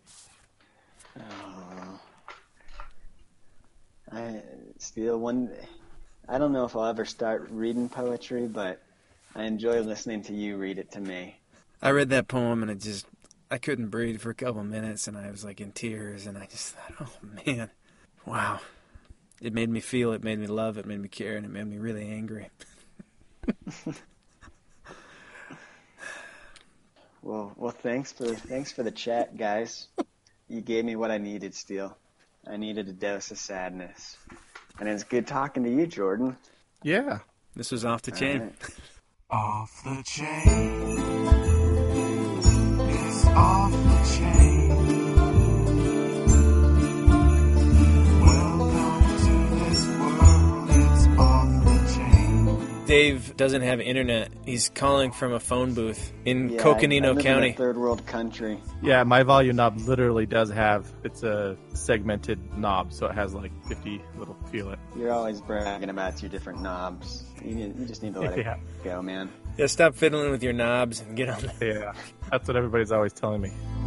Oh. I don't know if I'll ever start reading poetry, but I enjoy listening to you read it to me. I read that poem and I couldn't breathe for a couple minutes, and I was like in tears, and I just thought, oh man, wow. It made me feel, it made me love, it made me care, and it made me really angry. Well, thanks for the chat, guys. You gave me what I needed, Steele. I needed a dose of sadness. And it's good talking to you, Jordan. Yeah. This was Off the Chain. Right. Off the chain. It's off the chain. Welcome to this world. It's off the chain. Dave doesn't have internet. He's calling from a phone booth in Yeah, Coconino I live County. in a third world country. Yeah, my volume knob literally does have, it's a segmented knob, so it has like 50 little feel it. You're always bragging about your different knobs. You just need to let Yeah. it go, man. Yeah, stop fiddling with your knobs and get on that. Yeah, that's what everybody's always telling me.